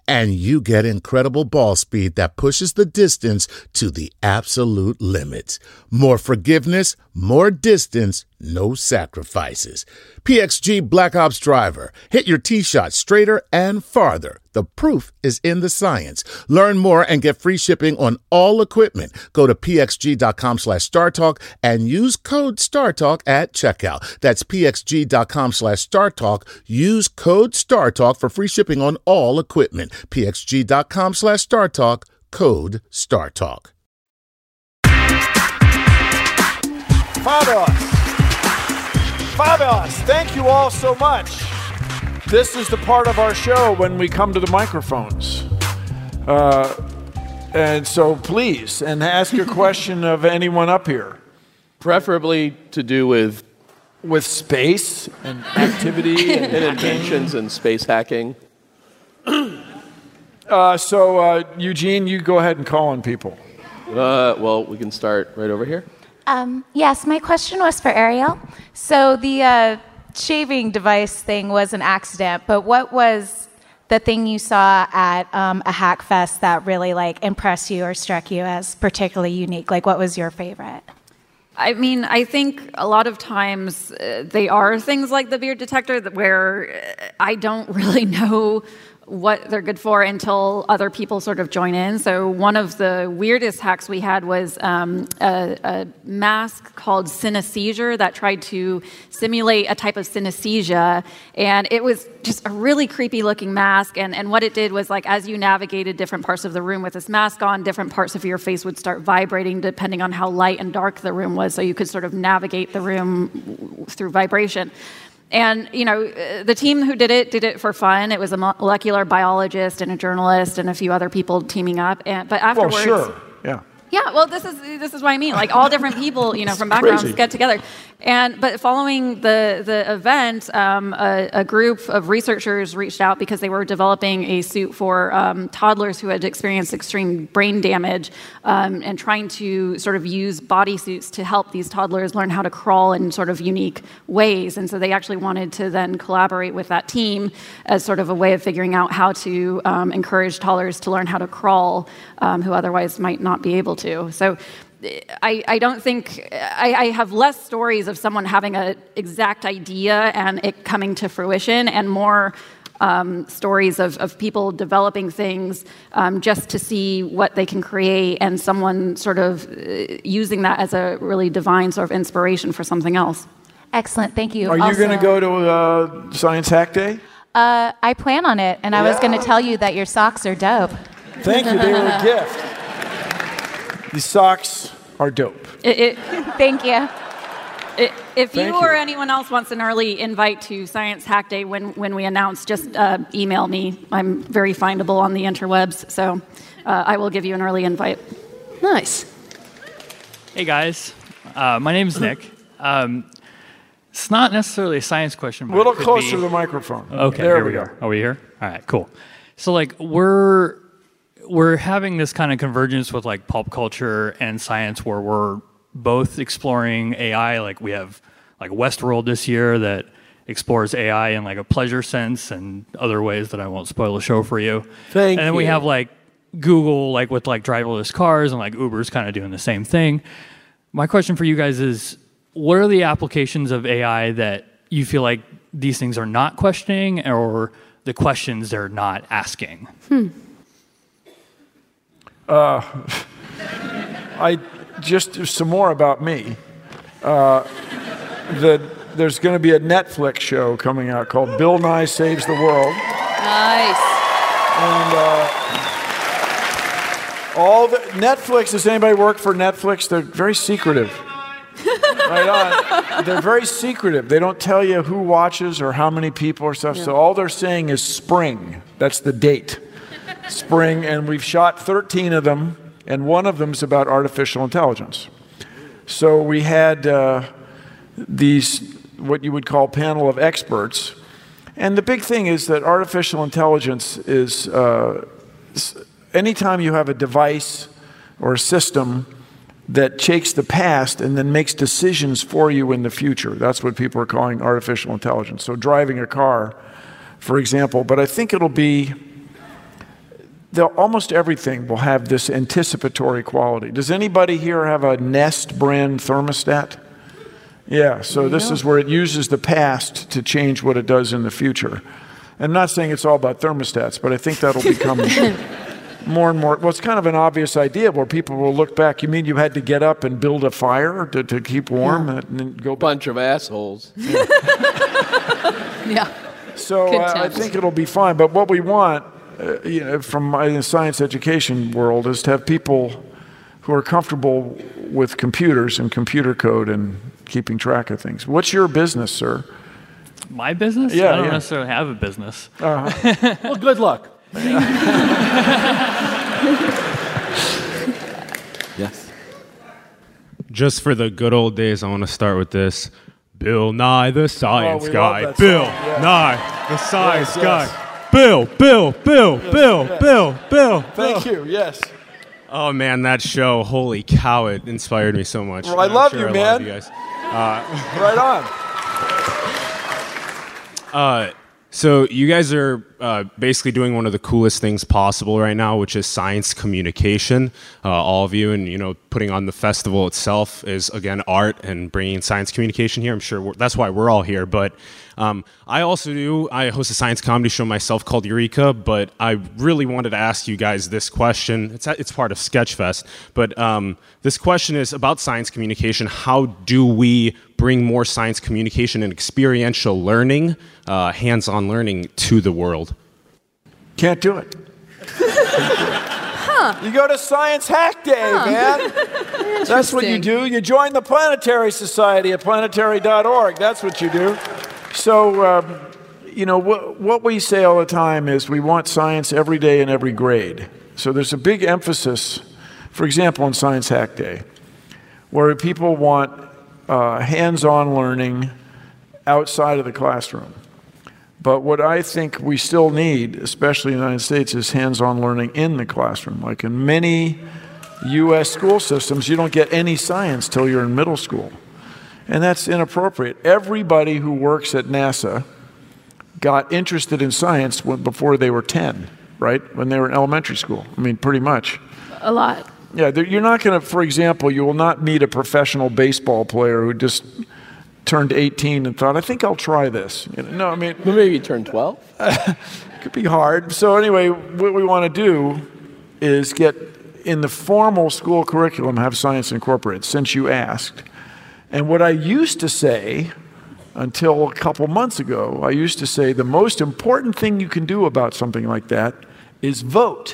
Speaker 2: and you get incredible ball speed that pushes the distance to the absolute limits. More forgiveness, more distance, no sacrifices. P X G Black Ops Driver. Hit your tee shot straighter and farther. The proof is in the science. Learn more and get free shipping on all equipment. Go to pxg.com slash StarTalk and use code StarTalk at checkout. That's pxg.com slash StarTalk. Use code StarTalk for free shipping on all equipment. pxg.com slash StarTalk. Code StarTalk.
Speaker 4: Fabulous. Fabulous. Thank you all so much. This is the part of our show when we come to the microphones. Uh, and so please, and ask your question of anyone up here.
Speaker 6: Preferably to do with...
Speaker 4: With space and activity and,
Speaker 6: and inventions and space hacking.
Speaker 4: Uh, so, uh, Eugene, you go ahead and call on people.
Speaker 6: Uh, well, we can start right over here.
Speaker 10: Um, yes, my question was for Ariel. So the uh, shaving device thing was an accident, but what was the thing you saw at um, a hack fest that really like impressed you or struck you as particularly unique? Like, what was your favorite?
Speaker 5: I mean, I think a lot of times uh, they are things like the beard detector that where uh, I don't really know what they're good for until other people sort of join in. So one of the weirdest hacks we had was um, a, a mask called synesthesia that tried to simulate a type of synesthesia. And it was just a really creepy looking mask. And, and what it did was, like, as you navigated different parts of the room with this mask on, different parts of your face would start vibrating depending on how light and dark the room was. So you could sort of navigate the room through vibration. And, you know, the team who did it did it for fun. It was a molecular biologist and a journalist and a few other people teaming up. And, but afterwards...
Speaker 4: Well, sure, yeah.
Speaker 5: Yeah, well, this is this is what I mean. Like, all different people, you know, from backgrounds
Speaker 4: crazy.
Speaker 5: get together. And but following the the event, um, a, a group of researchers reached out because they were developing a suit for um, toddlers who had experienced extreme brain damage, um, and trying to sort of use bodysuits to help these toddlers learn how to crawl in sort of unique ways. And so they actually wanted to then collaborate with that team as sort of a way of figuring out how to um, encourage toddlers to learn how to crawl, um, who otherwise might not be able to. So I, I don't think, I, I have less stories of someone having an exact idea and it coming to fruition, and more um, stories of, of people developing things um, just to see what they can create, and someone sort of uh, using that as a really divine sort of inspiration for something else.
Speaker 10: Excellent, thank you.
Speaker 4: Are
Speaker 10: also,
Speaker 4: you going to go to uh, Science Hack Day?
Speaker 10: Uh, I plan on it, and I was going to tell you that your socks are dope.
Speaker 4: Thank you, they were a gift. These socks are dope.
Speaker 5: It, it,
Speaker 10: Thank you.
Speaker 5: It, if
Speaker 4: Thank
Speaker 5: you or
Speaker 4: you.
Speaker 5: anyone else wants an early invite to Science Hack Day when, when we announce, just uh, email me. I'm very findable on the interwebs, so uh, I will give you an early invite.
Speaker 8: Nice.
Speaker 11: Hey guys, uh, my name's Nick. Um, it's not necessarily a science question. But
Speaker 4: A little
Speaker 11: it could
Speaker 4: closer
Speaker 11: be-
Speaker 4: to the microphone.
Speaker 11: Okay,
Speaker 4: there
Speaker 11: here
Speaker 4: we
Speaker 11: we
Speaker 4: go.
Speaker 11: are. Are we here? All right, cool. So like we're we're having this kind of convergence with like pulp culture and science, where we're both exploring A I. Like we have like Westworld this year that explores A I in like a pleasure sense and other ways that I won't spoil the show for you.
Speaker 6: Thank
Speaker 11: and then we
Speaker 6: you.
Speaker 11: have like Google, like with like driverless cars, and like Uber's kind of doing the same thing. My question for you guys is, what are the applications of A I that you feel like these things are not questioning, or the questions they're not asking?
Speaker 10: Hmm.
Speaker 4: Uh, I just some more about me. Uh, the, there's going to be a Netflix show coming out called Bill Nye Saves the World.
Speaker 8: Nice.
Speaker 4: And uh, all the Netflix. Does anybody work for Netflix? They're very secretive. Right on. They're very secretive. They don't tell you who watches or how many people or stuff.
Speaker 8: Yeah.
Speaker 4: So all they're saying is spring. That's the date. Spring, and we've shot thirteen of them, and one of them is about artificial intelligence. So we had uh, these, what you would call panel of experts, and the big thing is that artificial intelligence is, uh, anytime you have a device or a system that takes the past and then makes decisions for you in the future, that's what people are calling artificial intelligence. So driving a car, for example, but I think it'll be they'll- almost everything will have this anticipatory quality. Does anybody here have a Nest brand thermostat? Yeah, so this is where it uses the past to change what it does in the future. I'm not saying it's all about thermostats, but I think that'll become more and more. Well, it's kind of an obvious idea where people will look back. You mean you had to get up and build a fire to, to keep warm and then go back?
Speaker 6: Bunch of assholes.
Speaker 8: Yeah.
Speaker 4: So uh, I think it'll be fine. But what we want, uh, you know, from my the science education world, is to have people who are comfortable with computers and computer code and keeping track of things. What's your business, sir?
Speaker 11: My business?
Speaker 4: Yeah,
Speaker 11: I don't
Speaker 4: yeah.
Speaker 11: necessarily have a business.
Speaker 4: Uh-huh.
Speaker 1: Well, good luck.
Speaker 12: Yes.
Speaker 13: Just for the good old days, I want to start with this. Bill Nye, the science
Speaker 4: Oh, we
Speaker 13: guy.
Speaker 4: love that
Speaker 13: Bill
Speaker 4: song, yeah.
Speaker 13: Nye, the science
Speaker 4: Yes,
Speaker 13: guy.
Speaker 4: yes.
Speaker 13: Bill, Bill, Bill,
Speaker 4: Yes,
Speaker 13: Bill,
Speaker 4: yes.
Speaker 13: Bill, Bill,
Speaker 4: Thank
Speaker 13: Bill.
Speaker 4: you. Yes.
Speaker 13: Oh man, that show, holy cow, it inspired me so much.
Speaker 4: Well, I
Speaker 13: I'm
Speaker 4: love
Speaker 13: sure
Speaker 4: you,
Speaker 13: a lot
Speaker 4: man.
Speaker 13: of you guys. Uh,
Speaker 4: Right on.
Speaker 13: Uh, so you guys are uh, basically doing one of the coolest things possible right now, which is science communication. Uh, all of you, and you know, putting on the festival itself is again art and bringing science communication here. I'm sure we're, that's why we're all here. But um, I also do. I host a science comedy show myself called Eureka. But I really wanted to ask you guys this question. It's it's part of Sketchfest, but um, this question is about science communication. How do we bring more science communication and experiential learning, uh, hands-on learning to the world?
Speaker 4: Can't do it.
Speaker 8: Huh.
Speaker 4: You go to Science Hack Day,
Speaker 8: Huh.
Speaker 4: man. That's what you do. You join the Planetary Society at planetary dot org. That's what you do. So, um, you know, wh- what we say all the time is we want science every day in every grade. So there's a big emphasis, for example, on Science Hack Day, where people want uh, hands-on learning outside of the classroom. But what I think we still need, especially in the United States, is hands-on learning in the classroom. Like in many U S school systems, you don't get any science till you're in middle school. And that's inappropriate. Everybody who works at NASA got interested in science when, before they were ten, right? When they were in elementary school. I mean, pretty much.
Speaker 5: A lot.
Speaker 4: Yeah, there- you're not going to, for example, you will not meet a professional baseball player who just turned eighteen and thought, I think I'll try this. You know, no, I mean...
Speaker 6: Well, maybe you turned twelve.
Speaker 4: It could be hard. So anyway, what we want to do is get in the formal school curriculum, have science incorporated, since you asked. And what I used to say, until a couple months ago, I used to say the most important thing you can do about something like that is vote.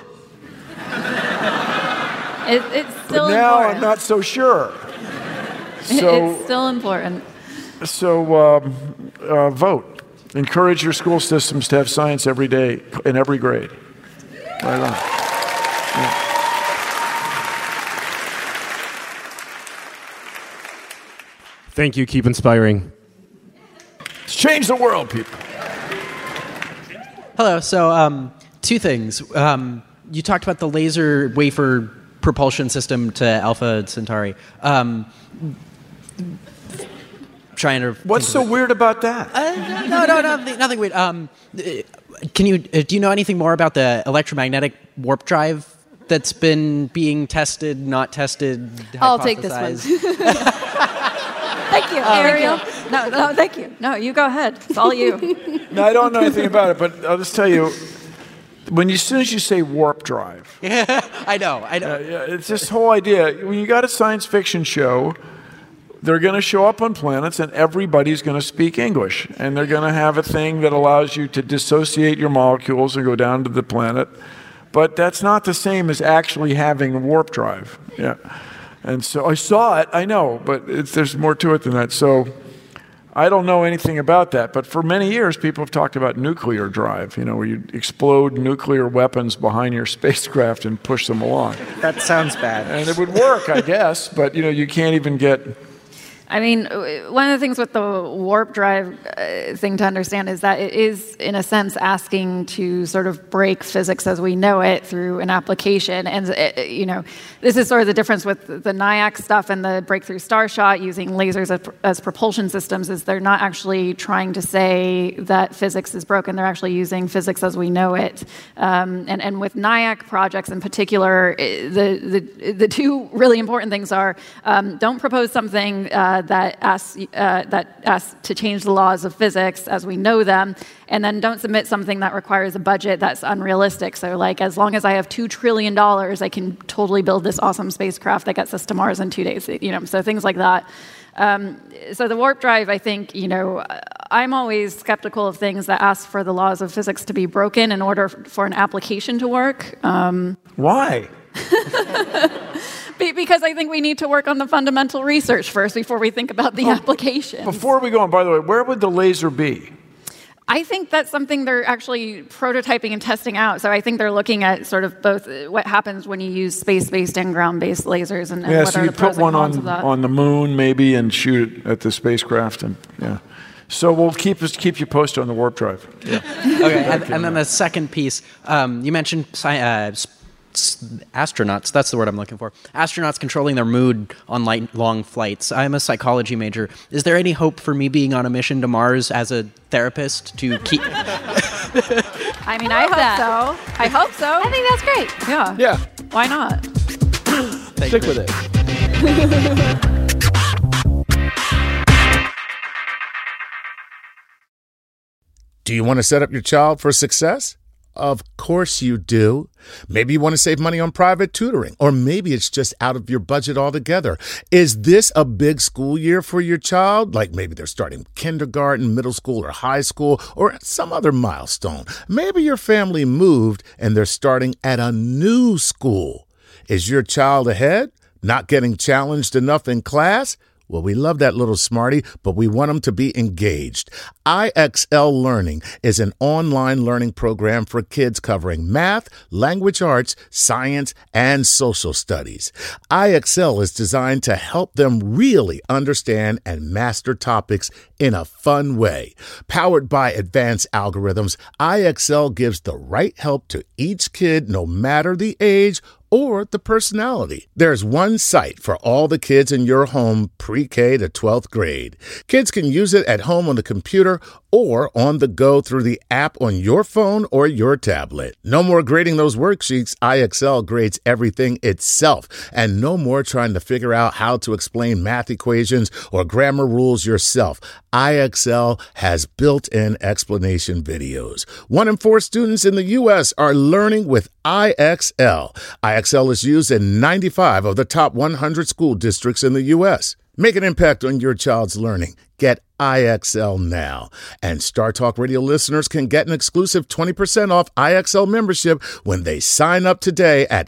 Speaker 5: It, it's still
Speaker 4: But now
Speaker 5: important.
Speaker 4: I'm not so sure.
Speaker 5: It-
Speaker 4: So,
Speaker 5: it's still important.
Speaker 4: so um, uh, vote. Encourage your school systems to have science every day in every grade. Right on. Yeah.
Speaker 13: Thank you. Keep inspiring.
Speaker 4: Let's change the world, people.
Speaker 12: Hello. So, um, two things. Um, you talked about the laser wafer propulsion system to Alpha Centauri. Um, trying to.
Speaker 4: What's so weird about that?
Speaker 12: Uh, no, no, no, nothing, nothing weird. Um, uh, can you uh, do you know anything more about the electromagnetic warp drive that's been being tested, not tested?
Speaker 8: I'll take this one.
Speaker 12: hypothesized?
Speaker 5: Thank you,
Speaker 8: Oh,
Speaker 5: Ariel. No, no, thank you. No, you go ahead. It's all you.
Speaker 4: No, I don't know anything about it, but I'll just tell you, when you, as soon as you say warp drive,
Speaker 12: I know, I know.
Speaker 4: uh, yeah, it's this whole idea. When you got a science fiction show, they're going to show up on planets and everybody's going to speak English. And they're going to have a thing that allows you to dissociate your molecules and go down to the planet. But that's not the same as actually having a warp drive. Yeah. And so I saw it, I know, but it's, there's more to it than that. So I don't know anything about that. But for many years, people have talked about nuclear drive, you know, where you explode nuclear weapons behind your spacecraft and push them along.
Speaker 12: That sounds bad.
Speaker 4: And it would work, I guess, but, you know, you can't even get...
Speaker 5: I mean, one of the things with the warp drive uh, thing to understand is that it is, in a sense, asking to sort of break physics as we know it through an application. And, uh, you know, this is sort of the difference with the NIAC stuff and the Breakthrough Starshot using lasers as, as propulsion systems is they're not actually trying to say that physics is broken. They're actually using physics as we know it. Um, and, and with NIAC projects in particular, the, the, the two really important things are um, don't propose something uh, that asks uh, that asks to change the laws of physics as we know them, and then don't submit something that requires a budget that's unrealistic. So, like, as long as I have two trillion dollars, I can totally build this awesome spacecraft that gets us to Mars in two days. You know, so things like that. Um, so the warp drive, I think, you know, I'm always skeptical of things that ask for the laws of physics to be broken in order for an application to work. Um,
Speaker 4: Why?
Speaker 5: Because I think we need to work on the fundamental research first before we think about the oh, application.
Speaker 4: Before we go on, by the way, where would the laser be?
Speaker 5: I think that's something they're actually prototyping and testing out. So I think they're looking at sort of both what happens when you use space-based and ground-based lasers, and, and
Speaker 4: yeah,
Speaker 5: what
Speaker 4: so
Speaker 5: are
Speaker 4: you
Speaker 5: the pros
Speaker 4: put one
Speaker 5: and cons
Speaker 4: on
Speaker 5: of that.
Speaker 4: on the moon maybe and shoot it at the spacecraft, and yeah. So we'll keep us keep you posted on the warp drive. Yeah.
Speaker 12: Okay, and, and then the second piece, um, you mentioned sci- uh, astronauts, that's the word I'm looking for. Astronauts controlling their mood on light, long flights. I'm a psychology major. Is there any hope for me being on a mission to Mars as a therapist to keep...
Speaker 5: I mean, I, I hope
Speaker 8: that.
Speaker 5: so. I hope so.
Speaker 8: I think that's great.
Speaker 5: Yeah.
Speaker 4: Yeah.
Speaker 5: Why not?
Speaker 4: Stick with it.
Speaker 2: Do you want to set up your child for success? Of course you do. Maybe you want to save money on private tutoring, or maybe it's just out of your budget altogether. Is this a big school year for your child? Like maybe they're starting kindergarten, middle school, or high school, or some other milestone. Maybe your family moved and they're starting at a new school. Is your child ahead? Not getting challenged enough in class? Well, we love that little smarty, but we want them to be engaged. I X L Learning is an online learning program for kids covering math, language arts, science, and social studies. I X L is designed to help them really understand and master topics in a fun way. Powered by advanced algorithms, I X L gives the right help to each kid, no matter the age or the personality. There's one site for all the kids in your home, pre-K to twelfth grade. Kids can use it at home on the computer or on the go through the app on your phone or your tablet. No more grading those worksheets. I X L grades everything itself. And no more trying to figure out how to explain math equations or grammar rules yourself. I X L has built-in explanation videos. One in four students in the U S are learning with I X L. I X L is used in ninety-five of the top one hundred school districts in the U S. Make an impact on your child's learning. Get I X L now. And Star Talk Radio listeners can get an exclusive twenty percent off I X L membership when they sign up today at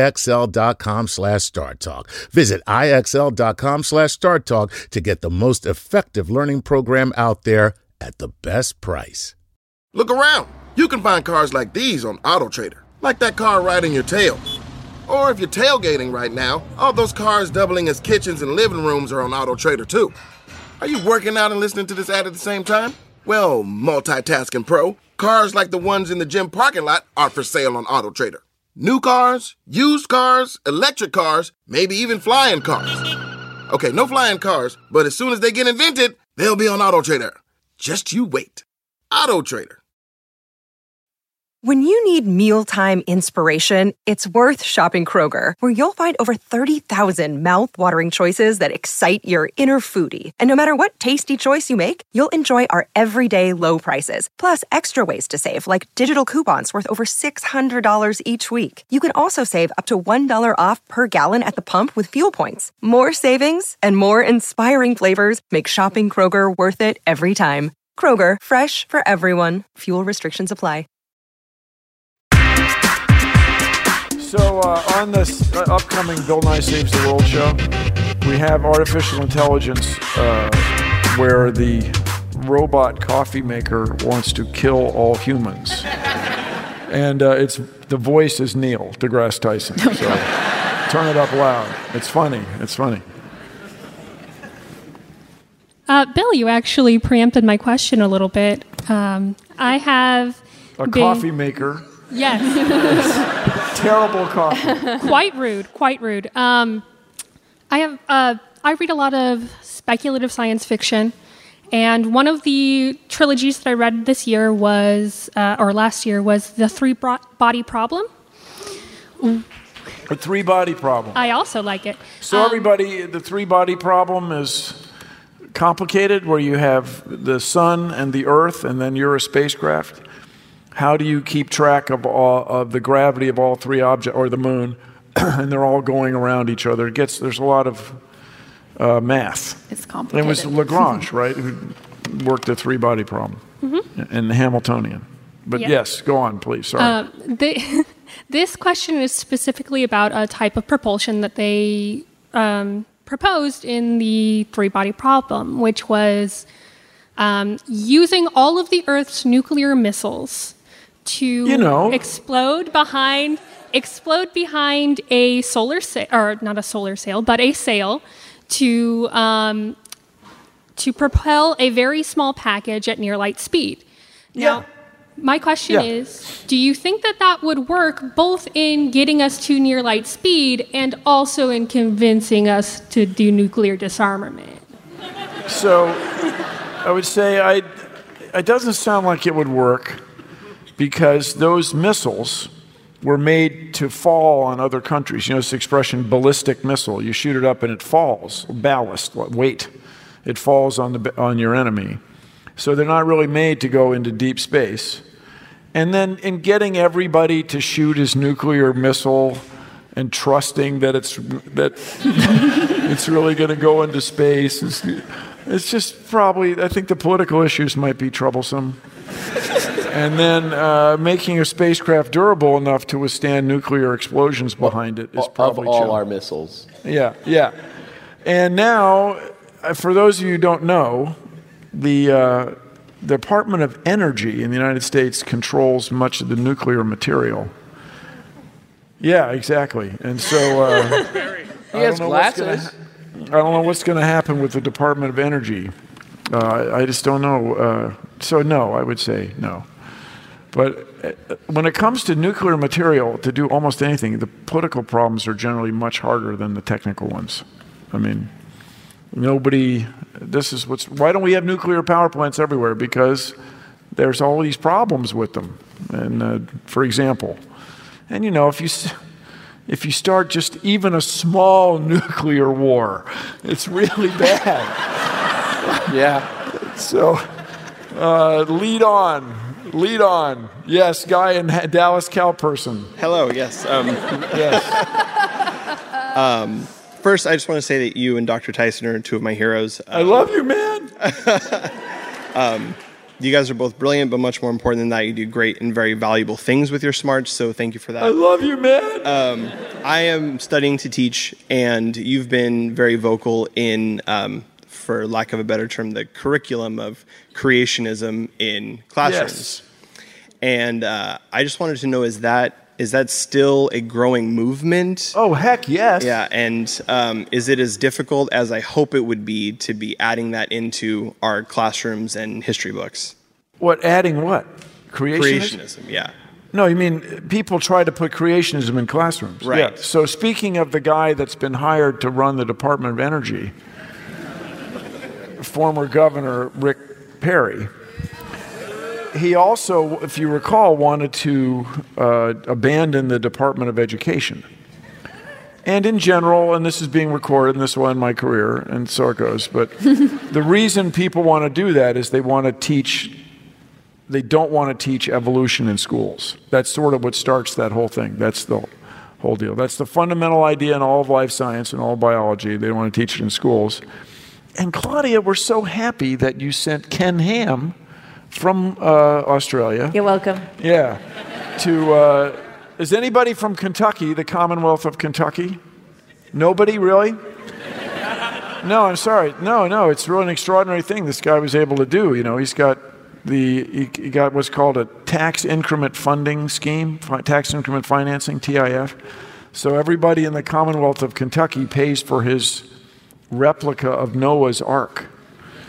Speaker 2: IXL.com slash Star Talk. Visit IXL.com slash Star Talk to get the most effective learning program out there at the best price.
Speaker 14: Look around. You can find cars like these on AutoTrader, like that car right in your tail. Or if you're tailgating right now, all those cars doubling as kitchens and living rooms are on AutoTrader too. Are you working out and listening to this ad at the same time? Well, multitasking pro, cars like the ones in the gym parking lot are for sale on AutoTrader. New cars, used cars, electric cars, maybe even flying cars. Okay, no flying cars, but as soon as they get invented, they'll be on AutoTrader. Just you wait. AutoTrader.
Speaker 15: When you need mealtime inspiration, it's worth shopping Kroger, where you'll find over thirty thousand mouth-watering choices that excite your inner foodie. And no matter what tasty choice you make, you'll enjoy our everyday low prices, plus extra ways to save, like digital coupons worth over six hundred dollars each week. You can also save up to one dollar off per gallon at the pump with fuel points. More savings and more inspiring flavors make shopping Kroger worth it every time. Kroger, fresh for everyone. Fuel restrictions apply.
Speaker 4: So uh, on this uh, upcoming Bill Nye Saves the World show, we have artificial intelligence uh, where the robot coffee maker wants to kill all humans. And uh, it's the voice is Neil deGrasse Tyson. So turn it up loud. It's funny. It's funny.
Speaker 16: Uh, Bill, you actually preempted my question a little bit. Um, I have
Speaker 4: a
Speaker 16: been,
Speaker 4: coffee maker.
Speaker 16: Yes.
Speaker 4: Terrible coffee.
Speaker 16: Quite rude. Quite rude. Um, I have. Uh, I read a lot of speculative science fiction, and one of the trilogies that I read this year was, uh, or last year, was The Three Bro- Body Problem.
Speaker 4: A three-body problem.
Speaker 16: I also like it.
Speaker 4: So
Speaker 16: Um,
Speaker 4: everybody, the three-body problem is complicated, where you have the sun and the earth, and then you're a spacecraft. How do you keep track of all of the gravity of all three objects, or the moon, and they're all going around each other? It gets there's a lot of uh, math.
Speaker 5: It's complicated.
Speaker 4: It was Lagrange, right, who worked the three-body problem,
Speaker 16: Mm-hmm.
Speaker 4: and the Hamiltonian. But
Speaker 16: Yeah.
Speaker 4: yes, go on, please. Sorry.
Speaker 16: Uh, they, this question is specifically about a type of propulsion that they um, proposed in the three-body problem, which was um, using all of the Earth's nuclear missiles to
Speaker 4: You know.
Speaker 16: explode behind explode behind a solar sail, or not a solar sail, but a sail to um, to propel a very small package at near light speed. Now, my question
Speaker 4: Yeah.
Speaker 16: is, do you think that that would work both in getting us to near light speed and also in convincing us to do nuclear disarmament?
Speaker 4: So I would say I, it doesn't sound like it would work, because those missiles were made to fall on other countries. You know this expression, ballistic missile. You shoot it up and it falls. Ballast, weight. It falls on, the, on your enemy. So they're not really made to go into deep space. And then in getting everybody to shoot his nuclear missile and trusting that it's that it's really going to go into space, it's, it's just probably, I think the political issues might be troublesome. And then uh, making a spacecraft durable enough to withstand nuclear explosions behind it is probably
Speaker 6: of all
Speaker 4: challenging.
Speaker 6: our missiles.
Speaker 4: Yeah, yeah. And now, uh, for those of you who don't know, the uh, Department of Energy in the United States controls much of the nuclear material. Yeah, exactly. And so uh,
Speaker 6: He
Speaker 4: I
Speaker 6: has
Speaker 4: don't know what's gonna
Speaker 6: glasses.
Speaker 4: ha- I don't know what's going to happen with the Department of Energy. Uh, I just don't know. Uh, so no, I would say no. But uh, when it comes to nuclear material, to do almost anything, the political problems are generally much harder than the technical ones. I mean, nobody, this is what's, why don't we have nuclear power plants everywhere? Because there's all these problems with them. And uh, for example, and you know, if you, s- if you start just even a small nuclear war, it's really bad.
Speaker 6: Yeah.
Speaker 4: So, uh, lead on. Lead on. Yes, guy in Ha- Dallas, Cal person.
Speaker 17: Hello, yes. Um,
Speaker 4: yes.
Speaker 17: Um, first, I just want to say that you and Doctor Tyson are two of my heroes. Um,
Speaker 4: I love you, man.
Speaker 17: um, you guys are both brilliant, but much more important than that, you do great and very valuable things with your smarts, so thank you for that.
Speaker 4: I love you, man.
Speaker 17: Um, I am studying to teach, and you've been very vocal in, um, for lack of a better term, the curriculum of creationism in classrooms.
Speaker 4: Yes.
Speaker 17: And uh, I just wanted to know, is that is that still a growing movement?
Speaker 4: Oh, heck yes.
Speaker 17: Yeah, and um, is it as difficult as I hope it would be to be adding that into our classrooms and history books?
Speaker 4: What, adding what? Creationism?
Speaker 17: Creationism, yeah.
Speaker 4: No, you mean people try to put creationism in classrooms.
Speaker 17: Right.
Speaker 4: Yeah. So speaking of the guy that's been hired to run the Department of Energy, former Governor Rick Perry, he also, if you recall, wanted to uh, abandon the Department of Education. And in general, and this is being recorded, and this will end my career, and so it goes, but the reason people want to do that is they want to teach, they don't want to teach evolution in schools. That's sort of what starts that whole thing. That's the whole deal. That's the fundamental idea in all of life science and all biology. They don't want to teach it in schools. And Claudia, we're so happy that you sent Ken Ham from uh, Australia.
Speaker 9: You're welcome.
Speaker 4: Yeah. To, uh, is anybody from Kentucky, the Commonwealth of Kentucky? Nobody, really? No, I'm sorry. No, no, it's really an extraordinary thing this guy was able to do. You know, he's got the, he, he got what's called a tax increment funding scheme, fi- tax increment financing, T I F. So everybody in the Commonwealth of Kentucky pays for his replica of Noah's Ark.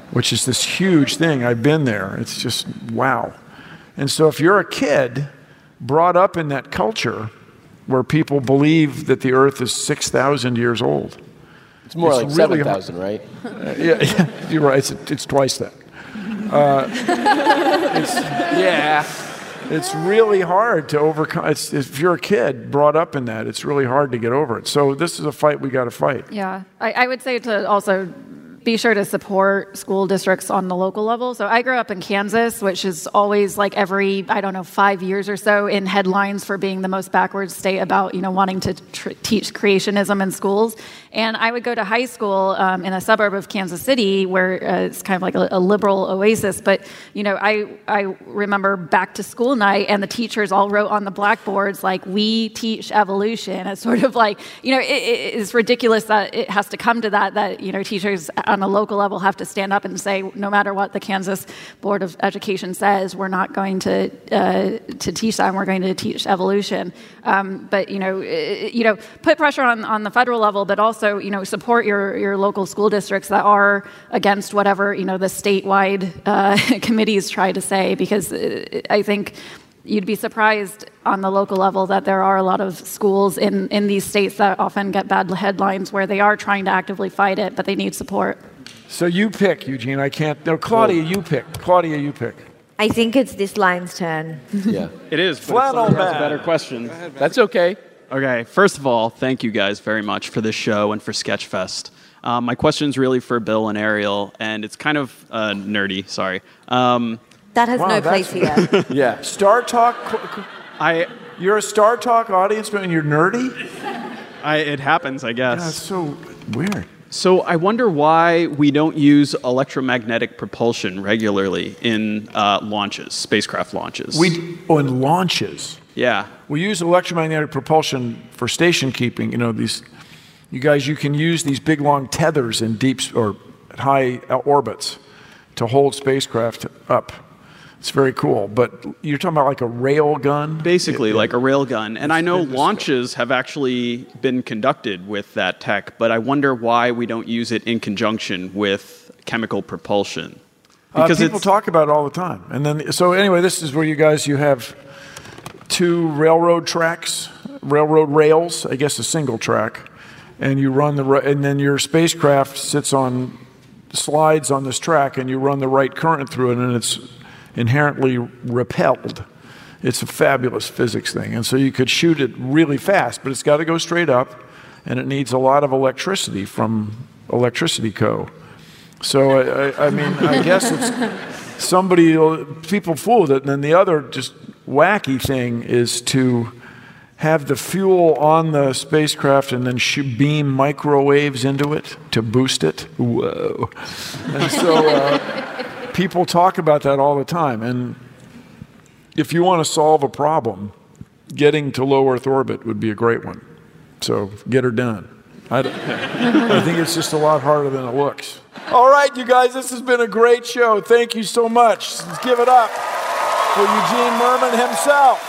Speaker 4: which is this huge thing. I've been there. It's just, wow. And so if you're a kid brought up in that culture where people believe that the earth is six thousand years old.
Speaker 6: It's more
Speaker 4: it's
Speaker 6: like
Speaker 4: really
Speaker 6: seven thousand, right?
Speaker 4: Uh, yeah, yeah, you're right. It's, it's twice that. Uh, it's, yeah. It's really hard to overcome. It's, if you're a kid brought up in that, it's really hard to get over it. So this is a fight we got to fight.
Speaker 5: Yeah, I, I would say to also be sure to support school districts on the local level. So I grew up in Kansas, which is always like every, I don't know, five years or so in headlines for being the most backwards state about, you know, wanting to tr- teach creationism in schools. And I would go to high school um, in a suburb of Kansas City where uh, it's kind of like a, a liberal oasis. But, you know, I, I remember back to school night and the teachers all wrote on the blackboards, like, we teach evolution. It's sort of like, you know, it, it, it's ridiculous that it has to come to that, that, you know, teachers on a local level have to stand up and say, no matter what the Kansas Board of Education says, we're not going to uh, to teach that, and we're going to teach evolution. Um, but, you know, it, you know, put pressure on, on the federal level, but also, you know, support your, your local school districts that are against whatever, you know, the statewide uh, committees try to say, because I think you'd be surprised on the local level that there are a lot of schools in, in these states that often get bad headlines where they are trying to actively fight it, but they need support.
Speaker 4: So you pick, Eugene. I can't. No, Claudia, you pick. Claudia, you pick.
Speaker 9: I think it's this line's turn.
Speaker 6: Yeah.
Speaker 18: It is.
Speaker 4: Flannel
Speaker 18: That's
Speaker 4: man.
Speaker 18: a better question.
Speaker 6: That's okay.
Speaker 18: Okay. First of all, thank you guys very much for this show and for Sketchfest. Um, my question is really for Bill and Ariel, and it's kind of uh, nerdy. Sorry. Um,
Speaker 9: That has
Speaker 4: Wow,
Speaker 9: no place
Speaker 4: that's-
Speaker 9: here.
Speaker 4: Yeah. Star Talk.
Speaker 18: I.
Speaker 4: You're a Star Talk audience, but you're nerdy?
Speaker 18: I, it happens, I guess.
Speaker 4: That's so weird.
Speaker 18: So I wonder why we don't use electromagnetic propulsion regularly in uh, launches, spacecraft launches.
Speaker 4: We oh, in launches.
Speaker 18: Yeah.
Speaker 4: We use electromagnetic propulsion for station keeping. You know, these, you guys, you can use these big long tethers in deep s- or high orbits to hold spacecraft up. It's very cool. But you're talking about like a rail gun?
Speaker 18: Basically, like a rail gun. And I know launches have actually been conducted with that tech, but I wonder why we don't use it in conjunction with chemical propulsion.
Speaker 4: Because uh, people talk about it all the time. And then, so anyway, this is where you guys, you have two railroad tracks, railroad rails, I guess a single track, and you run the, ra- and then your spacecraft sits on, slides on this track, and you run the right current through it, and it's inherently repelled. It's a fabulous physics thing. And so you could shoot it really fast, but it's got to go straight up, and it needs a lot of electricity from Electricity Co. So, I, I, I mean, I guess it's somebody, people fool with it. And then the other just wacky thing is to have the fuel on the spacecraft and then shoot, beam microwaves into it to boost it. Whoa. And so uh, people talk about that all the time. And if you want to solve a problem, getting to low Earth orbit would be a great one. So get her done. I, I think it's just a lot harder than it looks. All right, you guys, this has been a great show. Thank you so much. Let's give it up for Eugene Mirman himself,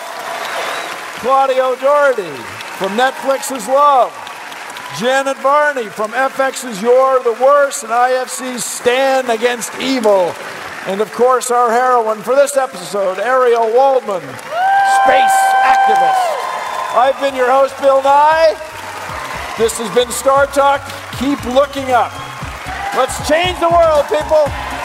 Speaker 4: Claudio Doherty from Netflix's Love, Janet Varney from F X's You're the Worst, and I F C's Stand Against Evil. And of course, our heroine for this episode, Ariel Waldman, space activist. I've been your host, Bill Nye. This has been Star Talk. Keep looking up. Let's change the world, people.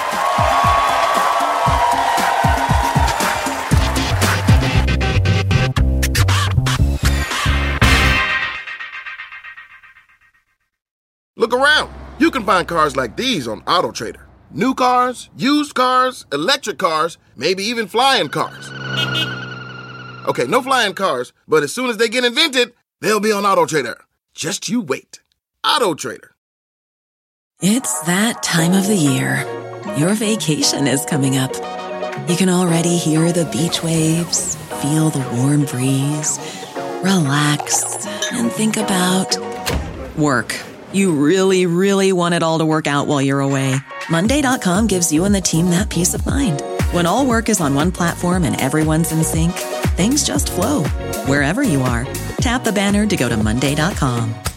Speaker 14: Look around. You can find cars like these on AutoTrader. New cars, used cars, electric cars, maybe even flying cars. Okay, no flying cars, but as soon as they get invented, they'll be on AutoTrader. Just you wait. AutoTrader.
Speaker 19: It's that time of the year. Your vacation is coming up. You can already hear the beach waves, feel the warm breeze, relax, and think about work. You really, really want it all to work out while you're away. Monday dot com gives you and the team that peace of mind. When all work is on one platform and everyone's in sync, things just flow. Wherever you are, tap the banner to go to Monday dot com.